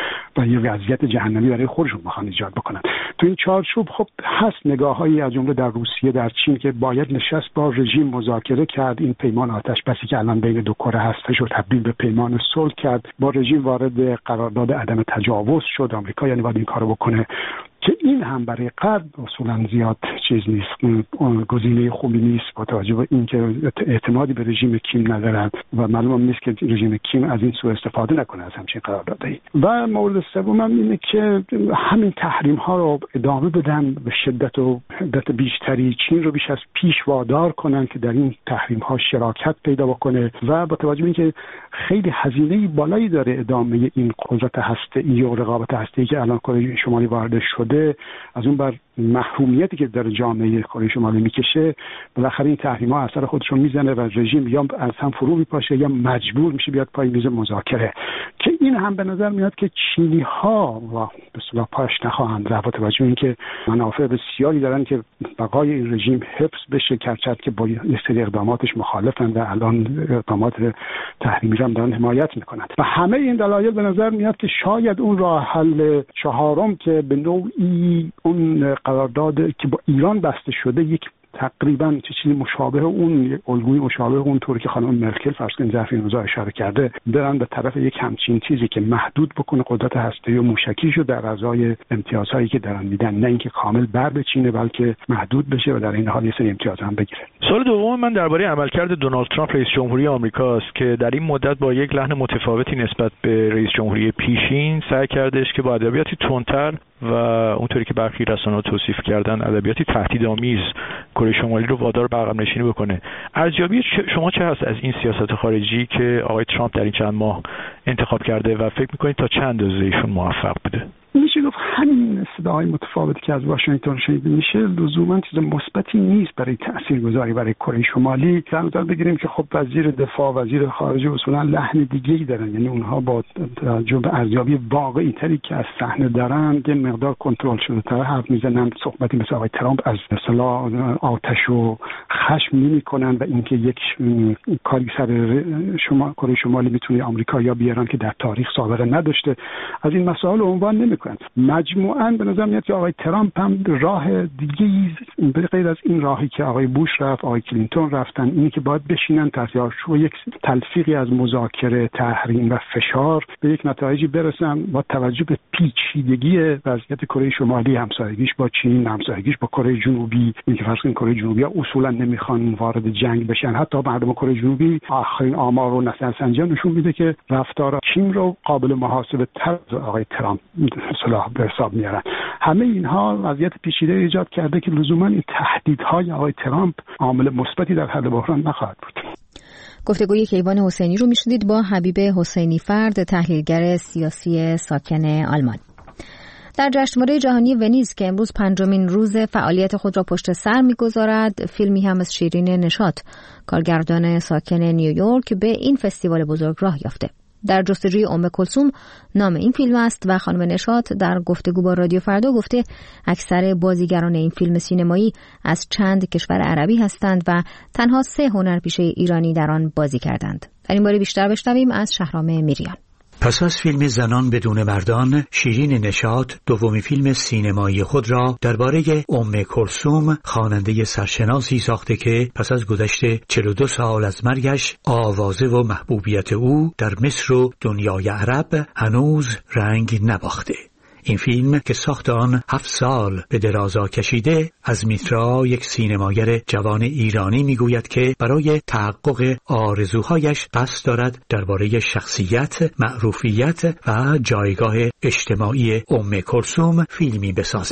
و یه وضعیت جهنمی برای خودشون بخوان ایجاد بکنن. تو این چارچوب خب هست نگاه‌هایی از جمله در روسیه، در چین که باید نشست با رژیم مذاکره کرد، این پیمان آتش بسی که الان بین دو کره هستش رو تبدیل به پیمان صلح کرد، با رژیم وارد قرارداد عدم تجاوز شد. آمریکا یعنی باید این کارو بکنه که این هم برای غرب اصولا زیاد چیز نیست، گزینه خوبی نیست با توجه به اینکه اعتمادی به رژیم کیم ندارند و معلوم نیست که رژیم کیم از این سوء استفاده نکنه از همچین قراردادی. و مورد سوم هم اینه که همین تحریم ها رو ادامه بدن به شدت و حدت بیشتری، چین رو بیش از پیش وادار کنن که در این تحریم ها شراکت پیدا بکنه و با توجه به اینکه خیلی هزینه بالایی داره ادامه این قدرت هسته‌ای و رقابت هسته‌ای که الان کره شمالی وارد شده، از اون بر محرومیتی که در جامعه کره شمالی میکشه، بالاخره این تحریم‌ها اثر خودش رو میزنه و رژیم یا از هم فرو میپاشه یا مجبور میشه بیاد پای میز مذاکره، که این هم به نظر میاد که چینی‌ها و به اصطلاح پاش نخواهند رفت با توجه به اینکه منافع بسیاری دارن که بقای این رژیم حفظ بشه، کرچت که با یه سری اقداماتش مخالفن و الان اقدامات تحریمی رو دارن حمایت میکنن. و همه این دلایل به نظر میاد که شاید اون راه حل چهارم که به نوعی اون قرارداد که با ایران بسته شده یک تقریبا چیزی مشابه اون، الگوی مشابه اون طوری که خانم مرکل فرض کنید ظرف این روزا اشاره کرده، برن به طرف یک همچین چیزی که محدود بکنه قدرت هسته‌ای و موشکیشو در ازای امتیازهایی که دارن میدن، نه اینکه کامل بر بچینه بلکه محدود بشه و در این حال یه سری امتیاز هم بگیره. سوال دوم من درباره عملکرد دونالد ترامپ رئیس جمهوری آمریکا است که در این مدت با یک لحن متفاوتی نسبت به رئیس جمهوری پیشین سعی کردش که با ادبیاتی تندتر و اونطوری که برخی رسانه‌ها توصیف کردن ادبیاتی تهدیدآمیز کره شمالی رو وادار به عقب نشینی بکنه. ارزیابی شما چه هست از این سیاست خارجی که آقای ترامپ در این چند ماه انتخاب کرده و فکر می‌کنید تا چند اندازه ایشون موفق بوده؟ میشه گفت همین صداهای متفاوتی که از واشنگتن شنیده میشه لزوما چیز مثبتی نیست برای تاثیرگذاری برای کره شمالی. در نظر بگیریم که خب وزیر دفاع، وزیر خارجه اصولا لحن دیگه‌ای دارن، یعنی اونها با توجه به ارزیابی واقعی تری که از صحنه دارن یه مقدار کنترل شده تر حرف میزنن. صحبتی مثل آقای ترامپ از اصطلاح آتش و خشم نمی‌کنن و اینکه یک کاری سر شما کره شمالی میتونه آمریکا یا بیارن که در تاریخ سابقه نداشته، از این مسائل عنوان نمی‌کنن. مجموعاً به نظر میاد که آقای ترامپ هم راه دیگه‌ای به غیر از این راهی که آقای بوش رفت، آقای کلینتون رفتن، اینی که باید بشینن تحت یک تلفیقی از مذاکره، تحریم و فشار به یک نتایجی برسن با توجه به پیچیدگی وضعیت کره شمالی، همسایگیش با چین، همسایگیش با کره جنوبی. اینکه فرض کنید کره جنوبی اصولا نمیخوان وارد جنگ بشن، حتی مردم کره جنوبی آخرین آمار و نظرسنجی نشون میده که رفتار چین رو قابل محاسبه تر آقای ترامپ صلاح به حساب میارن. همه اینها وضعیت پیچیده ایجاد کرده که لزوما این تهدیدهای آقای ترامپ عامل مثبتی در حل بحران نخواهد بود. گفتگوی کیوان حسینی رو میشنید با حبیب حسینی فرد، تحلیلگر سیاسی ساکن آلمان. در جشنواره جهانی ونیز که امروز پنجمین روز فعالیت خود را پشت سر می‌گذارد، فیلمی هم از شیرین نشاط، کارگردان ساکن نیویورک، به این فستیوال بزرگ راه یافته. در جستجوی ام کلثوم نام این فیلم است و خانم نشاط در گفتگو با رادیو فردا گفته اکثر بازیگران این فیلم سینمایی از چند کشور عربی هستند و تنها سه هنرپیشه ایرانی در آن بازی کردند. در این باره بیشتر بشنویم از شهرام میریان. پس از فیلم زنان بدون مردان، شیرین نشاط دومین فیلم سینمایی خود را درباره ام کلثوم، خواننده سرشناسی ساخته که پس از گذشت چهل و دو سال از مرگش، آوازه و محبوبیت او در مصر و دنیای عرب هنوز رنگ نباخته. این فیلم که ساخت آن هفت سال به درازا کشیده، از میترا یک سینماگر جوان ایرانی میگوید که برای تحقق آرزوهایش قصد دارد درباره شخصیت، معروفیت و جایگاه اجتماعی ام کلثوم فیلمی بسازد.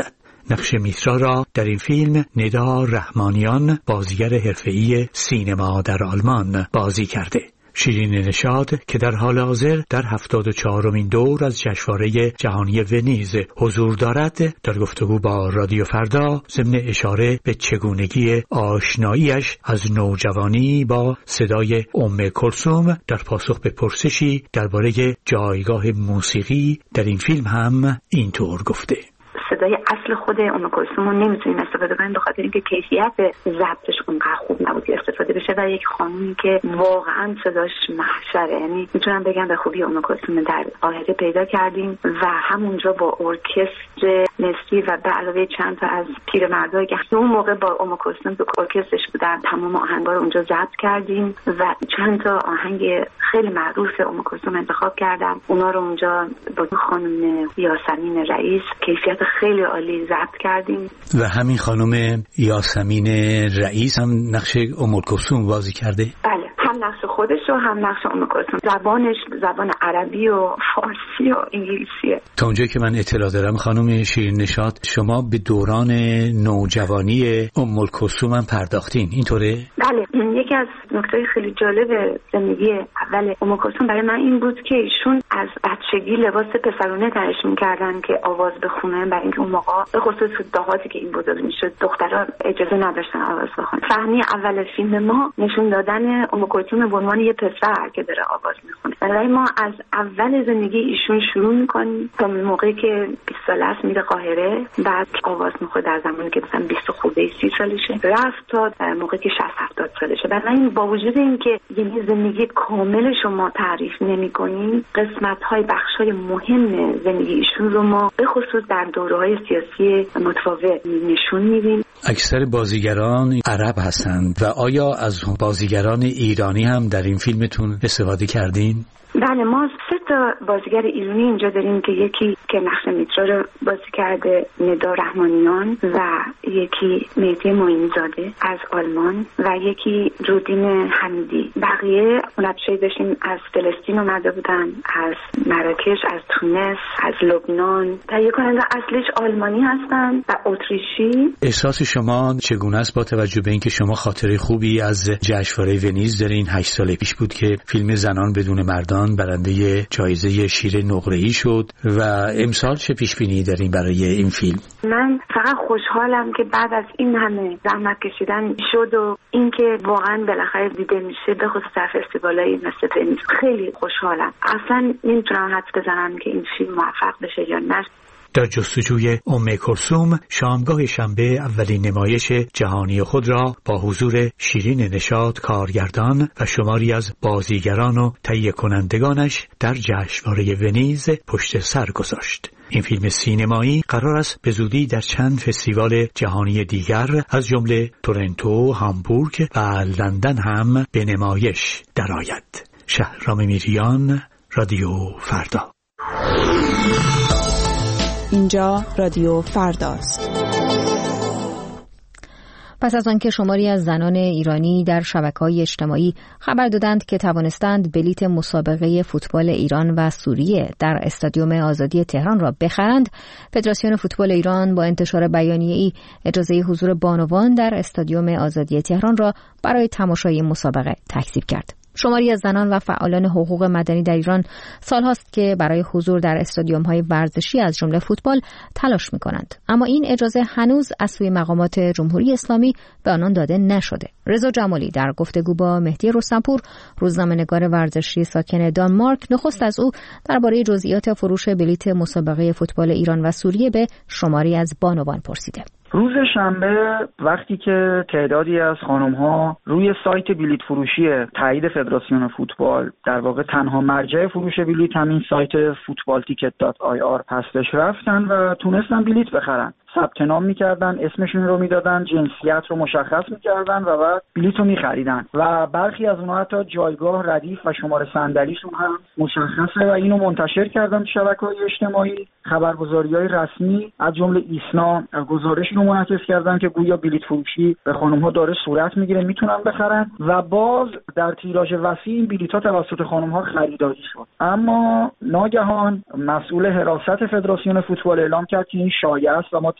نقش میترا را در این فیلم ندا رحمانیان، بازیگر حرفه‌ای سینما در آلمان بازی کرده. شیرین نشاط که در حال حاضر در هفتاد و چهارمین دور از جشنواره جهانی ونیز حضور دارد، در گفتگو با رادیو فردا ضمن اشاره به چگونگی آشناییش از نوجوانی با صدای ام کلثوم در پاسخ به پرسشی درباره جایگاه موسیقی در این فیلم هم اینطور گفته: صدای اصل خود ام کلثوم رو نمیتونیم استفاده کنیم به خاطر اینکه کیفیت ضبطش اونقدر خوب نبود که استفاده بشه و یک خانومی که واقعا صداش محشره، یعنی میتونم بگم به خوبی ام کلثوم در قاهره پیدا کردیم و همونجا با ارکستر نسبی و به علاوه چند تا از پیرمردایی که اون موقع با ام کلثوم تو ارکسترش بودن تمام آهنگا رو اونجا ضبط کردیم و چند تا آهنگ خیلی معروف ام کلثوم انتخاب کردم، اونا رو اونجا با خانم یاسمین رئیس کیفیت خیلی عالی ضبط کردیم. و همین خانم یاسمین رئیس هم نقش ام کلثوم بازی کرده؟ بله، هم نقش خودش و هم نقش ام کلثوم. زبانش زبان عربی و فارسی و انگلیسیه. تا اونجایی که من اطلاع دارم خانم شیرین نشاط، شما به دوران نوجوانی ام کلثوم هم پرداختین، اینطوره؟ بله، یکی از نکته خیلی جالب زندگی اول ام کلثوم برای من این بود که ایشون از بچگی لباس پسرونه تنش می‌کردن که آواز بخونه، برای اینکه اون موقع به خصوص دهاتی که این بزرگ میشد دخترها اجازه نداشتن آواز بخونن. صحنه اول فیلم ما نشون دادن ام کلثوم به عنوان یه پسر که داره آواز میخونه. برای ما از اول زندگی ایشون شروع می‌کنیم تا موقعی که بیست ساله است میره قاهره، بعد آواز میخونه در زمانی که مثلا بیست خورده سی سالشه، رفت تا موقعی که شصت هفتاد سالشه. برای با وجود اینکه یه زندگی کامل شما تعریف نمی‌کنیم، قسمت‌های بخش‌های مهم زندگی ایشون رو ما به خصوص در دوره‌های سیاسی متفاوت نشون میدیم. اکثر بازیگران عرب هستند و آیا از بازیگران ایرانی هم در این فیلمتون استفاده کردین؟ بله، ما سه تا بازیگر ایرانی اینجا داریم که یکی که نقش میترا رو بازی کرده ندا رحمانیان و یکی مهدی معین‌زاده از آلمان و یکی رودین حمیدی. بقیه بچه‌ای داشتیم از فلسطین اومده بودن، از مراکش، از تونس، از لبنان. تهیه کننده اصلیش آلمانی هستن و اتریشی. احساس شما چگونه است با توجه به اینکه شما خاطره خوبی از جشنواره ونیز دارین؟ هشت سال پیش بود که فیلم زنان بدون مردان برنده جایزه شیر نقره‌ای شد و امسال چه پیش بینی دارین برای این فیلم؟ من فقط خوشحالم که بعد از این همه زحمت کشیدن شد و اینکه واقعا بالاخره دیده میشه، به خصوص در فستیوالای مثل ونیز. خیلی خوشحالم. اصلا نمیتونم حدس بزنم که این فیلم موفق بشه یا نه. در جستجوی ام کلثوم، شامگاه شنبه اولین نمایش جهانی خود را با حضور شیرین نشاط کارگردان و شماری از بازیگران و تهیه کنندگانش در جشنواره ونیز پشت سر گذاشت. این فیلم سینمایی قرار است به زودی در چند فستیوال جهانی دیگر از جمله تورنتو، هامبورگ و لندن هم به نمایش درآید. شهرام میریان، رادیو فردا. اینجا رادیو فرداست. پس از آنکه شماری از زنان ایرانی در شبکه‌های اجتماعی خبر دادند که توانستند بلیت مسابقه فوتبال ایران و سوریه در استادیوم آزادی تهران را بخرند، فدراسیون فوتبال ایران با انتشار بیانیه‌ای اجازه حضور بانوان در استادیوم آزادی تهران را برای تماشای مسابقه تکذیب کرد. شماری از زنان و فعالان حقوق مدنی در ایران سالهاست که برای حضور در استادیوم‌های ورزشی از جمله فوتبال تلاش می‌کنند، اما این اجازه هنوز از سوی مقامات جمهوری اسلامی به آنان داده نشده. رضا جمالی در گفتگو با مهدی رستمپور، روزنامه‌نگار ورزشی ساکن دانمارک، نخست از او درباره جزئیات فروش بلیت مسابقه فوتبال ایران و سوریه به شماری از بانوان پرسیده. روز شنبه وقتی که تعدادی از خانم‌ها روی سایت بلیت فروشی تایید فدراسیون فوتبال، در واقع تنها مرجع فروش بلیت همین سایت فوتبال تیکت دات آی آر هستش، رفتن و تونستن بلیت بخرن. ثبت نام می‌کردن، اسمشون رو میدادن، جنسیت رو مشخص می‌کردن و بعد بلیط رو می‌خریدن و برخی از اونها حتی جایگاه ردیف و شماره صندلیشون هم مشخصه و اینو منتشر کردن تو شبکه‌های اجتماعی. خبرگزاری‌های رسمی از جمله ایسنا گزارش رو منعکس کردن که گویا بلیط فروشی به خانم‌ها داره صورت می‌گیره، میتونن بخرن و باز در تیراژ وسیع این بلیط‌ها توسط خانم‌ها خریداری شد. اما ناگهان مسئول حراست فدراسیون فوتبال اعلام کرد که این شایعه است و ما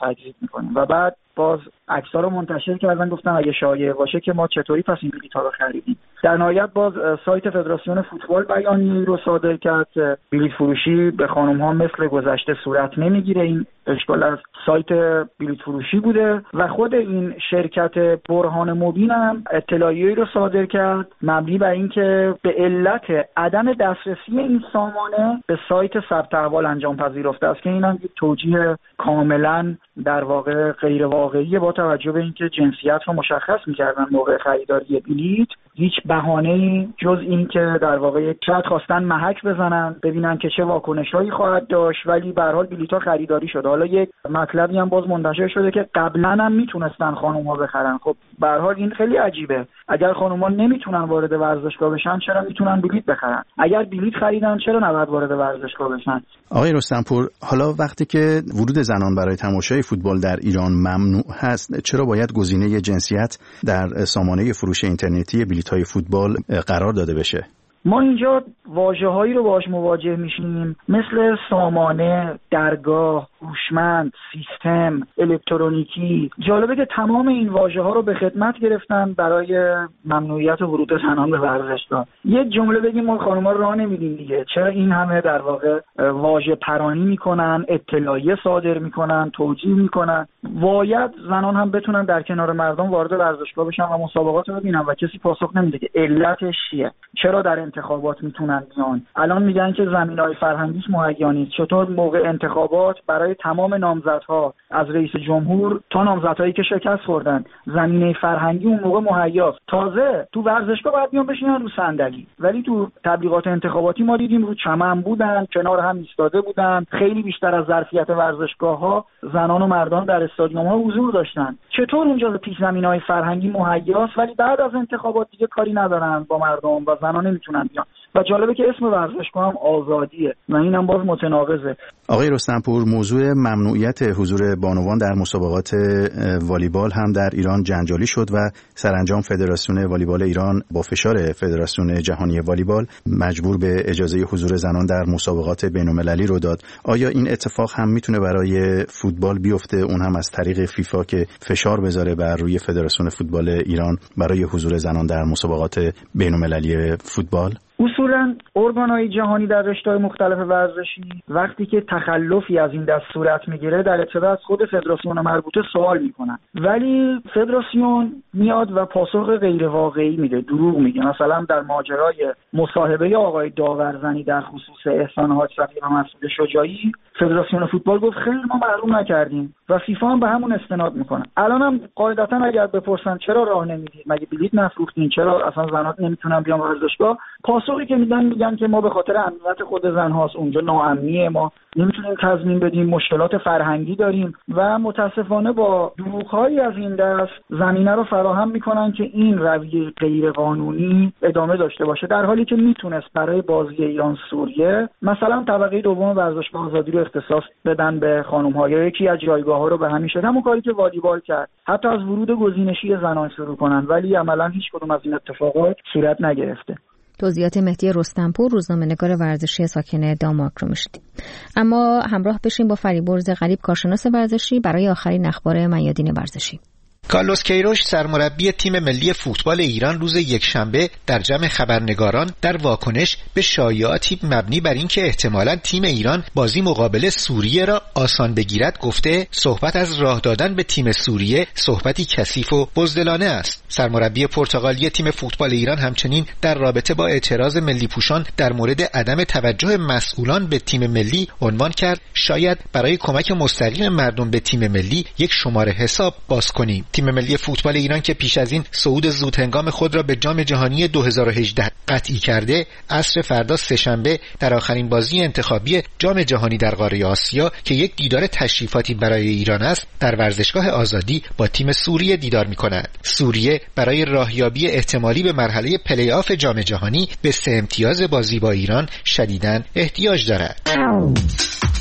تجدید میکنیم. و بعد باز عکس‌ها رو منتشر کردن، گفتن اگه شایعه باشه که ما چطوری پس این بلیط‌ها رو خریدیم. در نهایت باز سایت فدراسیون فوتبال بیانیه‌ای رو صادر کرد که بلیط فروشی به خانم‌ها مثل گذشته صورت نمیگیره، این اشکال از سایت بلیط فروشی بوده. و خود این شرکت برهان مبین هم اطلاعیه‌ای رو صادر کرد مبنی بر اینکه به علت عدم دسترسی این سامانه به سایت ثبت احوال انجام پذیرفته است، که این هم توجیه کاملا در واقع غیر واقعی با توجه به اینکه جنسیت رو مشخص می‌کردن موقع خریداری بلیط. هیچ بهانه‌ای جز این که در واقع شاید خواستن محک بزنن ببینن که چه واکنش‌هایی خواهد داشت، ولی به هر حال بلیط‌ها خریداری شده. حالا یک مطلبی هم باز منتشر شده که قبلا هم میتونستن خانم‌ها بخرن. خب به هر حال این خیلی عجیبه، اگر خانم‌ها نمیتونن وارد ورزشگاه بشن چرا میتونن بلیط بخرن؟ اگر بلیط خریدن چرا نباید وارد ورزشگاه بشن؟ آقای رستمپور، حالا وقتی که ورود زنان برای تماشای فوتبال در ایران ممنوع هست، چرا باید گزینه جنسیت در سامانه فروش اینترنتی بلیط‌های فوتبال قرار داده بشه؟ ما اینجا واژه‌هایی رو باهاش مواجه میشیم مثل سامانه، درگاه، هوشمند، سیستم، الکترونیکی. جالبه که تمام این واژه‌ها رو به خدمت گرفتن برای ممنوعیت ورود زنان به ورزشگاه. یه جمله بگیم ما خانم‌ها راه نمیدیم دیگه، چرا این همه در واقع واژه پرانی میکنن، اطلاعیه صادر میکنن، توجیه میکنن؟ باید زنان هم بتونن در کنار مردم وارد ورزشگاه بشن و مسابقات رو ببینن و کسی پاسخ نمیده که علتش چیه، چرا در انتخابات میتونن بیان. الان میگن که زمینه‌های فرهنگیش مهیا نیست. چطور موقع انتخابات برای تمام نامزدها از رئیس جمهور تا نامزدهایی که شکست خوردن زمینه فرهنگی اون موقع مهیاست؟ تازه تو ورزشگاه باید بیان بشینن رو صندلی، ولی تو تبلیغات انتخاباتی ما دیدیم رو چمن بودن، کنار هم ایستاده بودن. خیلی بیشتر از ظرفیت ورزشگاه‌ها زنان و مردان در استادیوم‌ها حضور داشتن. چطور اونجا پیش زمینه‌های فرهنگی مهیاست ولی بعد از انتخابات دیگه کاری ندارن با مردم و زنان نمیتونن بیان؟ و جالبه که اسم ورزشگاه هم آزادیه و اینم باز متناقضه. آقای رستمپور، موضوع ممنوعیت حضور بانوان در مسابقات والیبال هم در ایران جنجالی شد و سرانجام فدراسیون والیبال ایران با فشار فدراسیون جهانی والیبال مجبور به اجازه حضور زنان در مسابقات بین‌المللی رو داد. آیا این اتفاق هم میتونه برای فوتبال بیفته، اون هم از طریق فیفا که فشار بذاره بر روی فدراسیون فوتبال ایران برای حضور زنان در مسابقات بین‌المللی فوتبال؟ اصولا ارگان‌های جهانی در رشته‌های مختلف ورزشی وقتی که تخلفی از این دست صورت میگیره در ابتدا از خود فدراسیون مربوطه سوال میکنن، ولی فدراسیون میاد و پاسخ غیر واقعی میده، دروغ میگه. مثلا در ماجرای مصاحبه آقای داورزنی در خصوص احسان حاج صفی و مسعود شجاعی فدراسیون فوتبال گفت خیر ما محروم نکردیم و فیفا هم به همون استناد میکنه. الان هم قاعدتا اگر بپرسن چرا راه نمیدید، مگه بلیط نفروختین، چرا اصلا زنات نمیتونن بیان ورزشگاه، پاسخی که میدن میگن که ما به خاطر امنیت خود زنهاست، اونجا ناامنیه، ما نمیتونیم تضمین بدیم، مشکلات فرهنگی داریم و متاسفانه با دروغ‌هایی از این دست زمینه رو فراهم میکنن که این رویه غیر قانونی ادامه داشته باشه، در حالی که میتونست برای بازی ایران سوریه مثلا طبقه دوم ورزشگاه آزادی رو اختصاص بدن به خانم‌ها یا یکی از جایگاه‌ها رو به همین شد، همون کاری که والیبال کرد، حتی از ورود گزینشی زنان شروع کنن، ولی عملاً هیچ کدوم از این اتفاقات صورت نگرفته. توضیحات مهدی رستمپور، روزنامه‌نگار ورزشی ساکن دانمارک رو میشدیم. اما همراه بشیم با فریبرز غریب، کارشناس ورزشی، برای آخرین اخبار میادین ورزشی. کارلوس کیروش سرمربی تیم ملی فوتبال ایران روز یکشنبه در جمع خبرنگاران در واکنش به شایعاتی مبنی بر اینکه احتمالاً تیم ایران بازی مقابل سوریه را آسان بگیرد گفته صحبت از راه دادن به تیم سوریه صحبتی کثیف و بزدلانه است. سرمربی پرتغالی تیم فوتبال ایران همچنین در رابطه با اعتراض ملی پوشان در مورد عدم توجه مسئولان به تیم ملی عنوان کرد شاید برای کمک مستقیم مردم به تیم ملی یک شماره حساب باز کنیم. تیم ملی فوتبال ایران که پیش از این صعود زودهنگام خود را به جام جهانی دو هزار و هجده قطعی کرده، عصر فردا سه‌شنبه در آخرین بازی انتخابی جام جهانی در قاره آسیا که یک دیدار تشریفاتی برای ایران است، در ورزشگاه آزادی با تیم سوریه دیدار می‌کند. سوریه برای راهیابی احتمالی به مرحله پلی آف جام جهانی به سه امتیاز بازی با ایران شدیداً احتیاج دارد.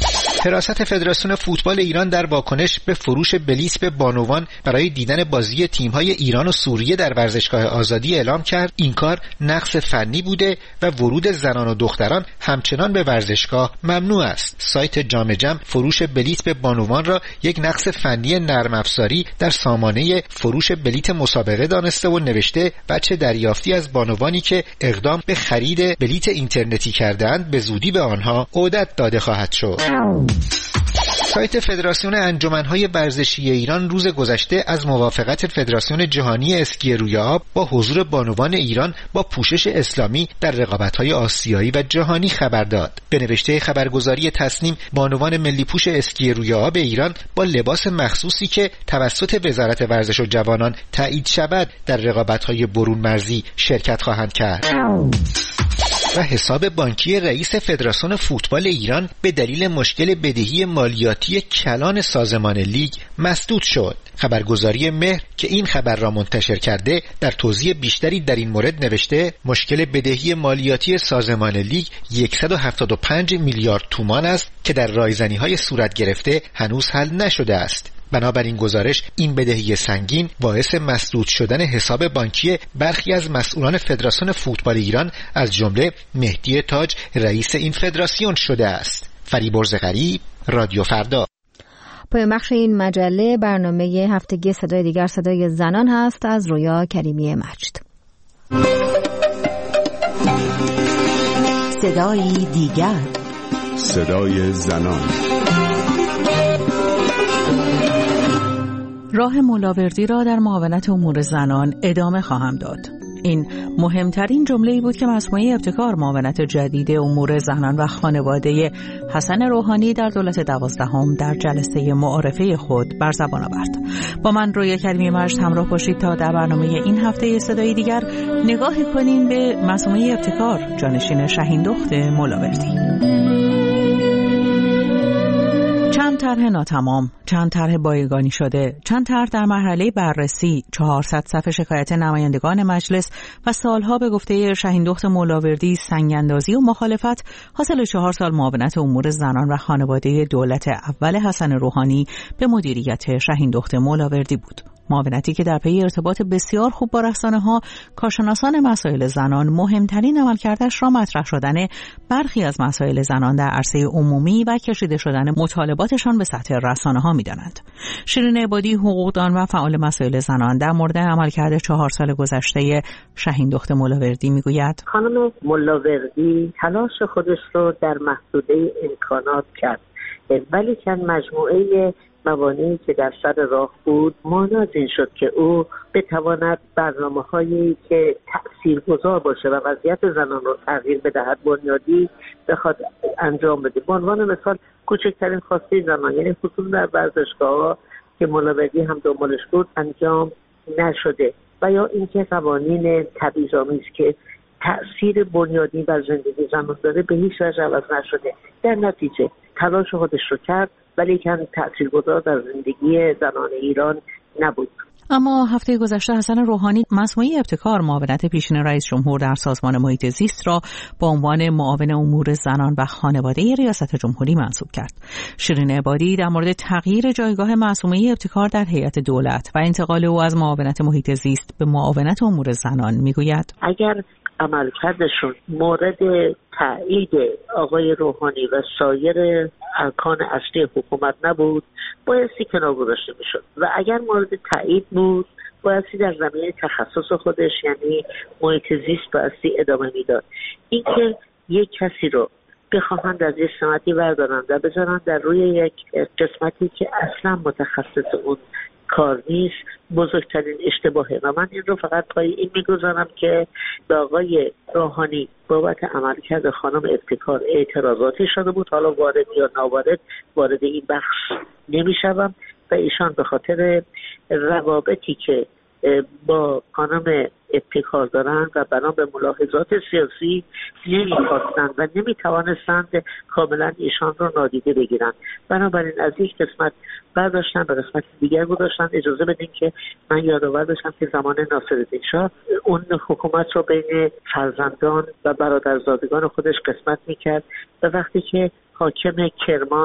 حراست فدراسیون فوتبال ایران در واکنش به فروش بلیط به بانوان برای دیدن بازی تیم‌های ایران و سوریه در ورزشگاه آزادی اعلام کرد این کار نقص فنی بوده و ورود زنان و دختران همچنان به ورزشگاه ممنوع است. سایت جام جم فروش بلیط به بانوان را یک نقص فنی نرم افزاری در سامانه فروش بلیط مسابقه دانسته و نوشته بچه دریافتی از بانوانی که اقدام به خرید بلیط اینترنتی کردند به زودی به آنها عودت داده خواهد شد. سایت فدراسیون انجمن‌های ورزشی ایران روز گذشته از موافقت فدراسیون جهانی اسکی روی آب با حضور بانوان ایران با پوشش اسلامی در رقابت‌های آسیایی و جهانی خبر داد. به نوشته خبرگزاری تسنیم، بانوان ملی پوش اسکی روی آب ایران با لباس مخصوصی که توسط وزارت ورزش و جوانان تایید شود در رقابت‌های برون مرزی شرکت خواهند کرد. و حساب بانکی رئیس فدراسیون فوتبال ایران به دلیل مشکل بدهی مالیاتی کلان سازمان لیگ مسدود شد. خبرگزاری مهر که این خبر را منتشر کرده در توضیح بیشتری در این مورد نوشته مشکل بدهی مالیاتی سازمان لیگ صد و هفتاد و پنج میلیارد تومان است که در رایزنی‌های صورت گرفته هنوز حل نشده است. بنابراین گزارش این بدهی سنگین باعث مسدود شدن حساب بانکی برخی از مسئولان فدراسیون فوتبال ایران از جمله مهدی تاج رئیس این فدراسیون شده است. فریبرز غریب، رادیو فردا. پایان بخش این مجله برنامه هفتگی صدای دیگر صدای زنان هست از رویا کریمی مجد. صدای دیگر، صدای زنان. راه ملاوردی را در معاونت امور زنان ادامه خواهم داد. این مهمترین جمله‌ای بود که مجموعه ابتکار معاونت جدید امور زنان و خانواده حسن روحانی در دولت دوازدهم در جلسه معارفه خود بر زبان آورد. با من رویا کریمی مجد همراه باشید تا در برنامه این هفته صدای دیگر نگاهی کنیم به مجموعه ابتکار جانشین شهیندخت ملاوردی. چند طرح ناتمام، چند طرح بایگانی شده، چند طرح در مرحله بررسی، چهارصد صفحه شکایت نمایندگان مجلس و سالها به گفته شهیندخت ملاوردی سنگ‌اندازی و مخالفت، حاصل چهار سال معاونت امور زنان و خانواده دولت اول حسن روحانی به مدیریت شهیندخت ملاوردی بود. معاونتی که در پی ارتباط بسیار خوب با رسانه‌ها، کارشناسان مسائل زنان مهمترین عملکردش را مطرح شدن برخی از مسائل زنان در عرصه عمومی و کشیده شدن مطالباتشان به سطح رسانه‌ها می‌دانند. شیرین عبادی، حقوقدان و فعال مسائل زنان، در مورد عملکرد چهار سال گذشته شهیندخت ملاوردی می‌گوید: خانم ملاوردی تلاش خودش رو در محدوده امکانات کرد، ولی چند مجموعه موانعی که در سر راه بود مانع از این شد که او بتواند برنامه‌هایی که تأثیرگذار باشه و وضعیت زنان رو تغییر بدهد بنیادی بخواد انجام بده. به عنوان مثال کوچکترین خواسته زنان، یعنی خصوصا در ورزشگاه‌ها که ملاوردی هم دنبالش بود، انجام نشده، و یا اینکه قوانین تبعیض‌آمیز که تأثیر بنیادی بر زندگی زنان داره به هیچ وجه عوض نشده. در نتیجه تلاش خودش رو کرد ولی کم تأثیرگذار در زندگی زنان ایران نبود. اما هفته گذشته حسن روحانی مجموعه ابتکار معاونت پیشین رئیس جمهور در سازمان محیط زیست را با عنوان معاون امور زنان و خانواده ریاست جمهوری منصوب کرد. شیرین عبادی در مورد تغییر جایگاه مجموعه ابتکار در هیئت دولت و انتقال او از معاونت محیط زیست به معاونت امور زنان میگوید: اگر عملکردشون مورد تایید آقای روحانی و سایر ارکان اصلی حکومت نبود، بایستی کنار گذاشته میشد، و اگر مورد تایید بود بایستی در زمینه تخصص خودش یعنی محیط زیست بایستی ادامه میداد. اینکه یک کسی رو بخواهند از یک سمتی بردارند و بذارند در روی یک قسمتی که اصلا متخصص اون کار نیست بزرگترین اشتباهه، و من این رو فقط پای این میگذارم که به آقای روحانی بابت عملکرد خانم ابتکار اعتراضاتی شده بود. حالا وارد یا ناوارد وارد این بخش نمیشوم، و ایشان به خاطر روابطی که با خانم ابتکار دارند و بنا به ملاحظات سیاسی نمیخواستند و نمیتوانستند کاملا ایشان رو نادیده بگیرند. بنابراین از یک قسمت برداشتن به قسمت دیگر گذاشتن. اجازه بدین که من یادآور بشم که زمان ناصرالدین شاه اون حکومت رو بین فرزندان و برادرزادگان خودش قسمت میکرد، و وقتی که حاکم کرمان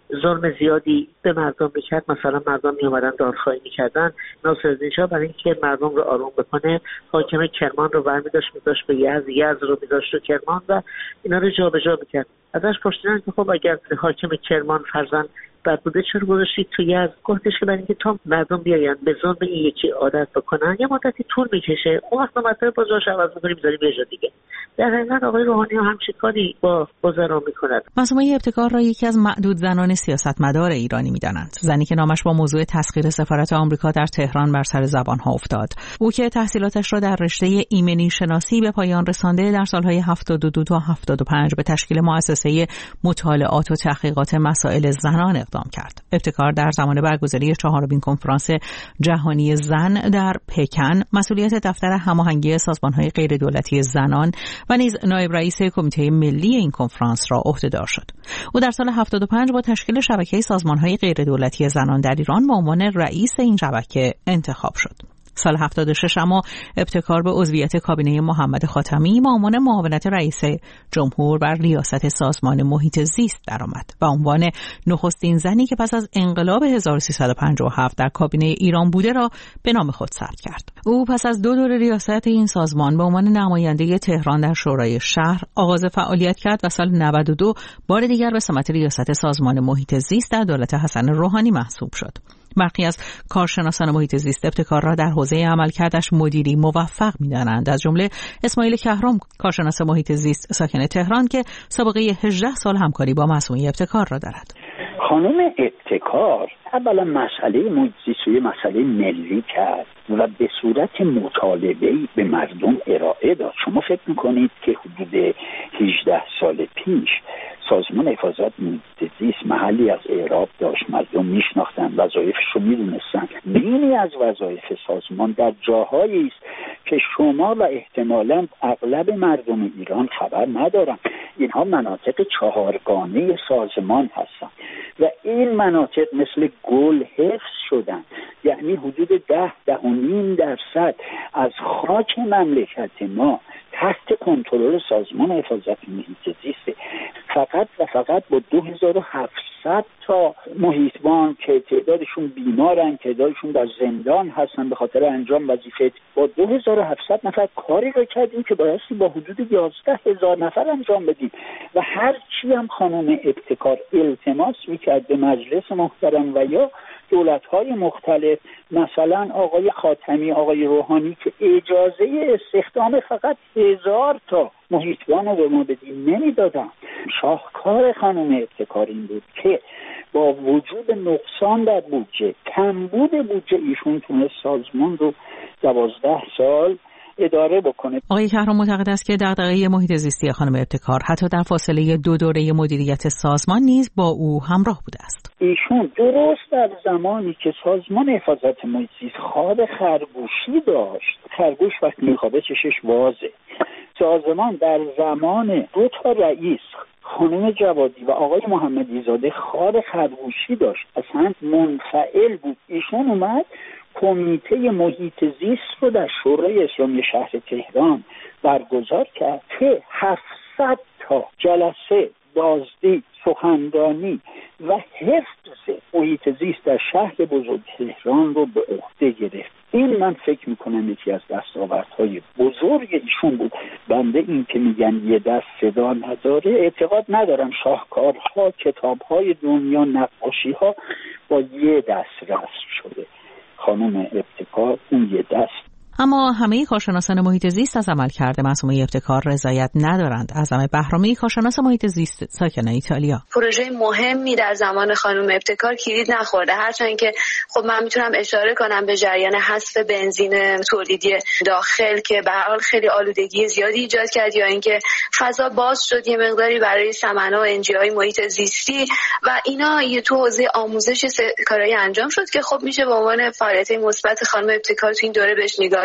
ظلم زیادی به مردم میکرد. مثلا مردم میومدن دادخواهی میکردن، ناصرالدین شاه برای اینکه مردم رو آروم بکنه حاکم کرمان رو برمی داشت می‌داشت به یزد، یزد رو می‌داشت رو کرمان و اینا رو جابجا میکرد. ازش پرسیدن که خب اگر حاکم کرمان فرزند بد بوده چرا گذاشتید توی یزد؟ گفتش که برای اینکه تا مردم بیاین به ظلم این یکی عادت بکنن یه مدتی طول میکشه، اون وقت مثلا باز جاش عوض می‌کنیم می‌ذاریم یه جا دیگه. در حقیقت آقای روحانی هم همچین کاری با وزرا می‌کند. معصومه ابتکار را یکی از معدود زنان سیاستمدار ایرانی می‌دانند. زنی که نامش با موضوع تسخیر سفارت آمریکا در تهران بر سر زبان‌ها افتاد. او که تحصیلاتش را در رشته ایمنی شناسی به پایان رسانده، در سال‌های هفتاد و دو تا هفتاد و پنج به تشکیل مؤسسه مطالعات و تحقیقات مسائل زنان اقدام کرد. ابتکار در زمان برگزاری چهارمین کنفرانس جهانی زن در پکن مسئولیت دفتر هماهنگی سازمان‌های غیردولتی زنان و نیز نایب رئیس کمیته ملی این کنفرانس را عهده‌دار شد. او در سال هفتاد و پنج با تشکیل شبکه سازمان‌های غیردولتی زنان در ایران به عنوان رئیس این شبکه انتخاب شد. سال هفتاد و شش اما ابتکار به عضویت کابینه محمد خاتمی با عنوان معاونت رئیس جمهور بر ریاست سازمان محیط زیست درآمد و عنوان نخستین زنی که پس از انقلاب هزار و سیصد و پنجاه و هفت در کابینه ایران بوده را به نام خود ثبت کرد. او پس از دو دور ریاست این سازمان به عنوان نماینده تهران در شورای شهر آغاز فعالیت کرد و سال نود و دو بار دیگر به سمت ریاست سازمان محیط زیست در دولت حسن روحانی محسوب شد. برخی از کارشناسان محیط زیست ابتکار را در حوزه عملکردش مدیری موفق می‌دانند، از جمله اسماعیل کهرم، کارشناس محیط زیست ساکن تهران که سابقه هجده سال همکاری با معصومه ابتکار را دارد. خانم ابتکار اولا مسئله محیط زیست رو مسئله ملی کرد و به صورت مطالبه‌ای به مردم ارائه داد. شما فکر می‌کنید که حدود هجده سال پیش سازمان حفاظت محیط زیست محلی از اعراب داشت، مردم میشناختن، وظایفش رو میدونستن. بینی از وظایف سازمان در جاهایی است که شما و احتمالاً اغلب مردم ایران خبر ندارن. اینها مناطق چهارگانه سازمان هستن و این مناطق مثل گل حفظ شدن، یعنی حدود ده ده و نیم درصد از خاک مملکت ما تحت کنترل سازمان حفاظت محیط زیست. فقط و فقط با دو هزار و هفتصد تا محیطبان که تعدادشون بیمارن، تعدادشون در زندان هستن به خاطر انجام وظیفه، با دو هزار و هفتصد نفر کاری رو کردیم که بایستی با حدود یازده هزار نفر انجام بدیم و هر چی هم خانم ابتکار التماس میکرد به مجلس محترم و یا دولت‌های مختلف، مثلا آقای خاتمی، آقای روحانی، که اجازه استخدام فقط هزار تا محیطبان رو به ما بدیم نمیدادن. شاهکار خانم ابتکار این بود که با وجود نقصان در بودجه، کمبود بودجه، ایشون تونست سازمان رو دوازده سال اداره بکنه. آقای کهرم معتقد است که دغدغه محیط زیستی خانم ابتکار حتی در فاصله دو دوره مدیریت سازمان نیز با او همراه بوده است. ایشون درست در زمانی که سازمان حفاظت محیط زیست خواب خرگوشی داشت، خرگوش وقتی میخوابه چشش وازه، سازمان در زمان دو تا رئیس خانم جوادی و آقای محمدی زاده خواب خرگوشی داشت، اصلا منفعل بود. ایشون اومد کمیته محیط زیست رو در شورای اسلامی شهر تهران برگزار کرد که هفتصد تا جلسه بازدید، سخنرانی و حفظ محیط زیست در شهر بزرگ تهران رو به عهده گرفت. این من فکر میکنم یکی از دستاوردهای بزرگ ایشون بود. بنده این که میگن یه دست صدا نداره اعتقاد ندارم. شاهکارها، کتابهای دنیا، نقاشیها با یه دست رسم شده. خانم ابتکار اون یه دست. اما همه کارشناسان محیط زیست از عملکرد معصومه ابتکار رضایت ندارند. اعظم بهرامی، کارشناس محیط زیست ساکن ایتالیا: پروژه مهمی در زمان خانم ابتکار کلید نخورده، هرچند که خب من میتونم اشاره کنم به جریان حذف بنزین تولیدی داخل که به هر حال خیلی آلودگی زیادی ایجاد کرد، یا اینکه فضا باز شد یه مقداری برای سمنه و انجی‌های محیط زیستی و اینا یه تو حوزه آموزش کارایی انجام شد که خب میشه به عنوان فعالیت مثبت خانم ابتکار تو این دوره بهش نگاه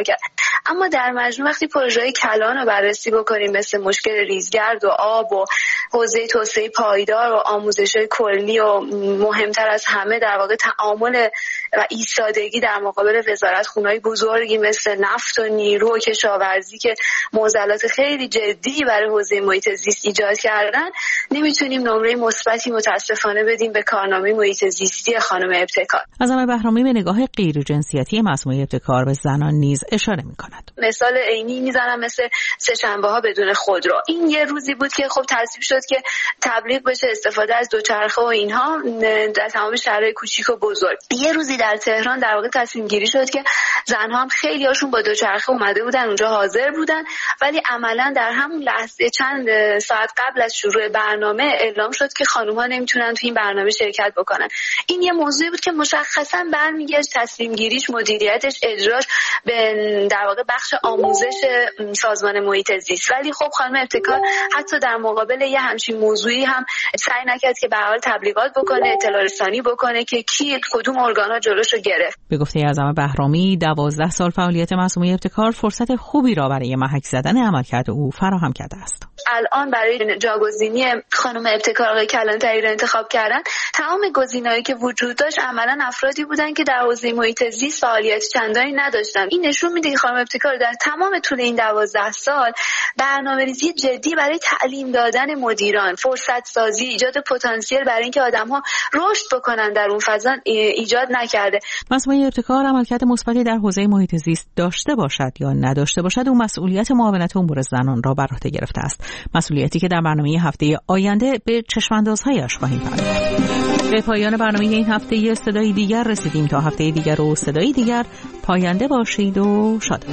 کار کرد. اما در مجموع وقتی پروژه‌های کلان رو بررسی بکنیم مثل مشکل ریزگرد و آب و حوزه توسعه پایدار و آموزش‌های کلی و مهمتر از همه در واقع تعامل و ایستادگی در مقابل وزارتخونه‌های بزرگی مثل نفت و نیرو و کشاورزی که معضلات خیلی جدی برای حوزه محیط زیست ایجاد کردن، نمیتونیم نمره مثبتی متاسفانه بدیم به کارنامه محیط زیستی خانم ابتکار. عظمه بهرامی به نگاه غیر جنسیتی معصومه ابتکار به زنان نیز اشاره می‌کند. مثال عینی میزنم مثل سه‌شنبه‌ها بدون خودرو. این یه روزی بود که خب تصویب شد که تبلیغ بشه استفاده از دوچرخه و اینها در تمام شهرهای کوچیک و بزرگ. یه روزی در تهران در واقع تصمیم گیری شد که زنها هم خیلی هاشون با دوچرخه اومده بودن اونجا حاضر بودن، ولی عملاً در همون لحظه چند ساعت قبل از شروع برنامه اعلام شد که خانم‌ها نمیتونن تو این برنامه شرکت بکنن. این یه موضوعی بود که مشخصاً برمیگشت تصمیم گیریش، مدیریتش، اجراش به در واقع بخش آموزش سازمان محیط زیست. ولی خب خانم ابتکار حتی در مقابل یه همچین موضوعی هم سعی نکرد که به حال تبلیغات بکنه، اطلاع رسانی بکنه که کی کدوم ارگان‌ها جلوشو گرفت. به گفته عظمه بهرامی دوازده سال فعالیت معصومه ابتکار فرصت خوبی را برای محک زدن عملکرد او فراهم کرده است. الان برای جاگزینی خانم ابتکار آقای کلانتری را انتخاب کردن. تمام گزینه‌هایی که وجود داشت عملاً افرادی بودن که در حوزه محیط زیست فعالیت چندانی نداشتن. این نشون میده که خانم ابتکار در تمام طول این دوازده سال برنامه‌ریزی جدی برای تعلیم دادن مدیران، فرصت سازی، ایجاد پتانسیل برای اینکه آدم‌ها رشد بکنن در اون فضا ایجاد نکرده. معصومه ابتکار عملکرد مثبتی در حوزه محیط زیست داشته باشد یا نداشته باشد، او مسئولیت معاونت امور زنان را بر عهده گرفته است. مسئولیتی که در برنامه هفته آینده به چشم‌اندازهایش خواهیم پرداخت. به پایان برنامه این هفته یه صدای دیگر رسیدیم. تا هفته دیگر و صدای دیگر پاینده باشید و شاد.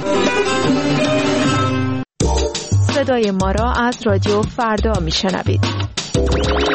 صدای ما را از رادیو فردا میشنوید.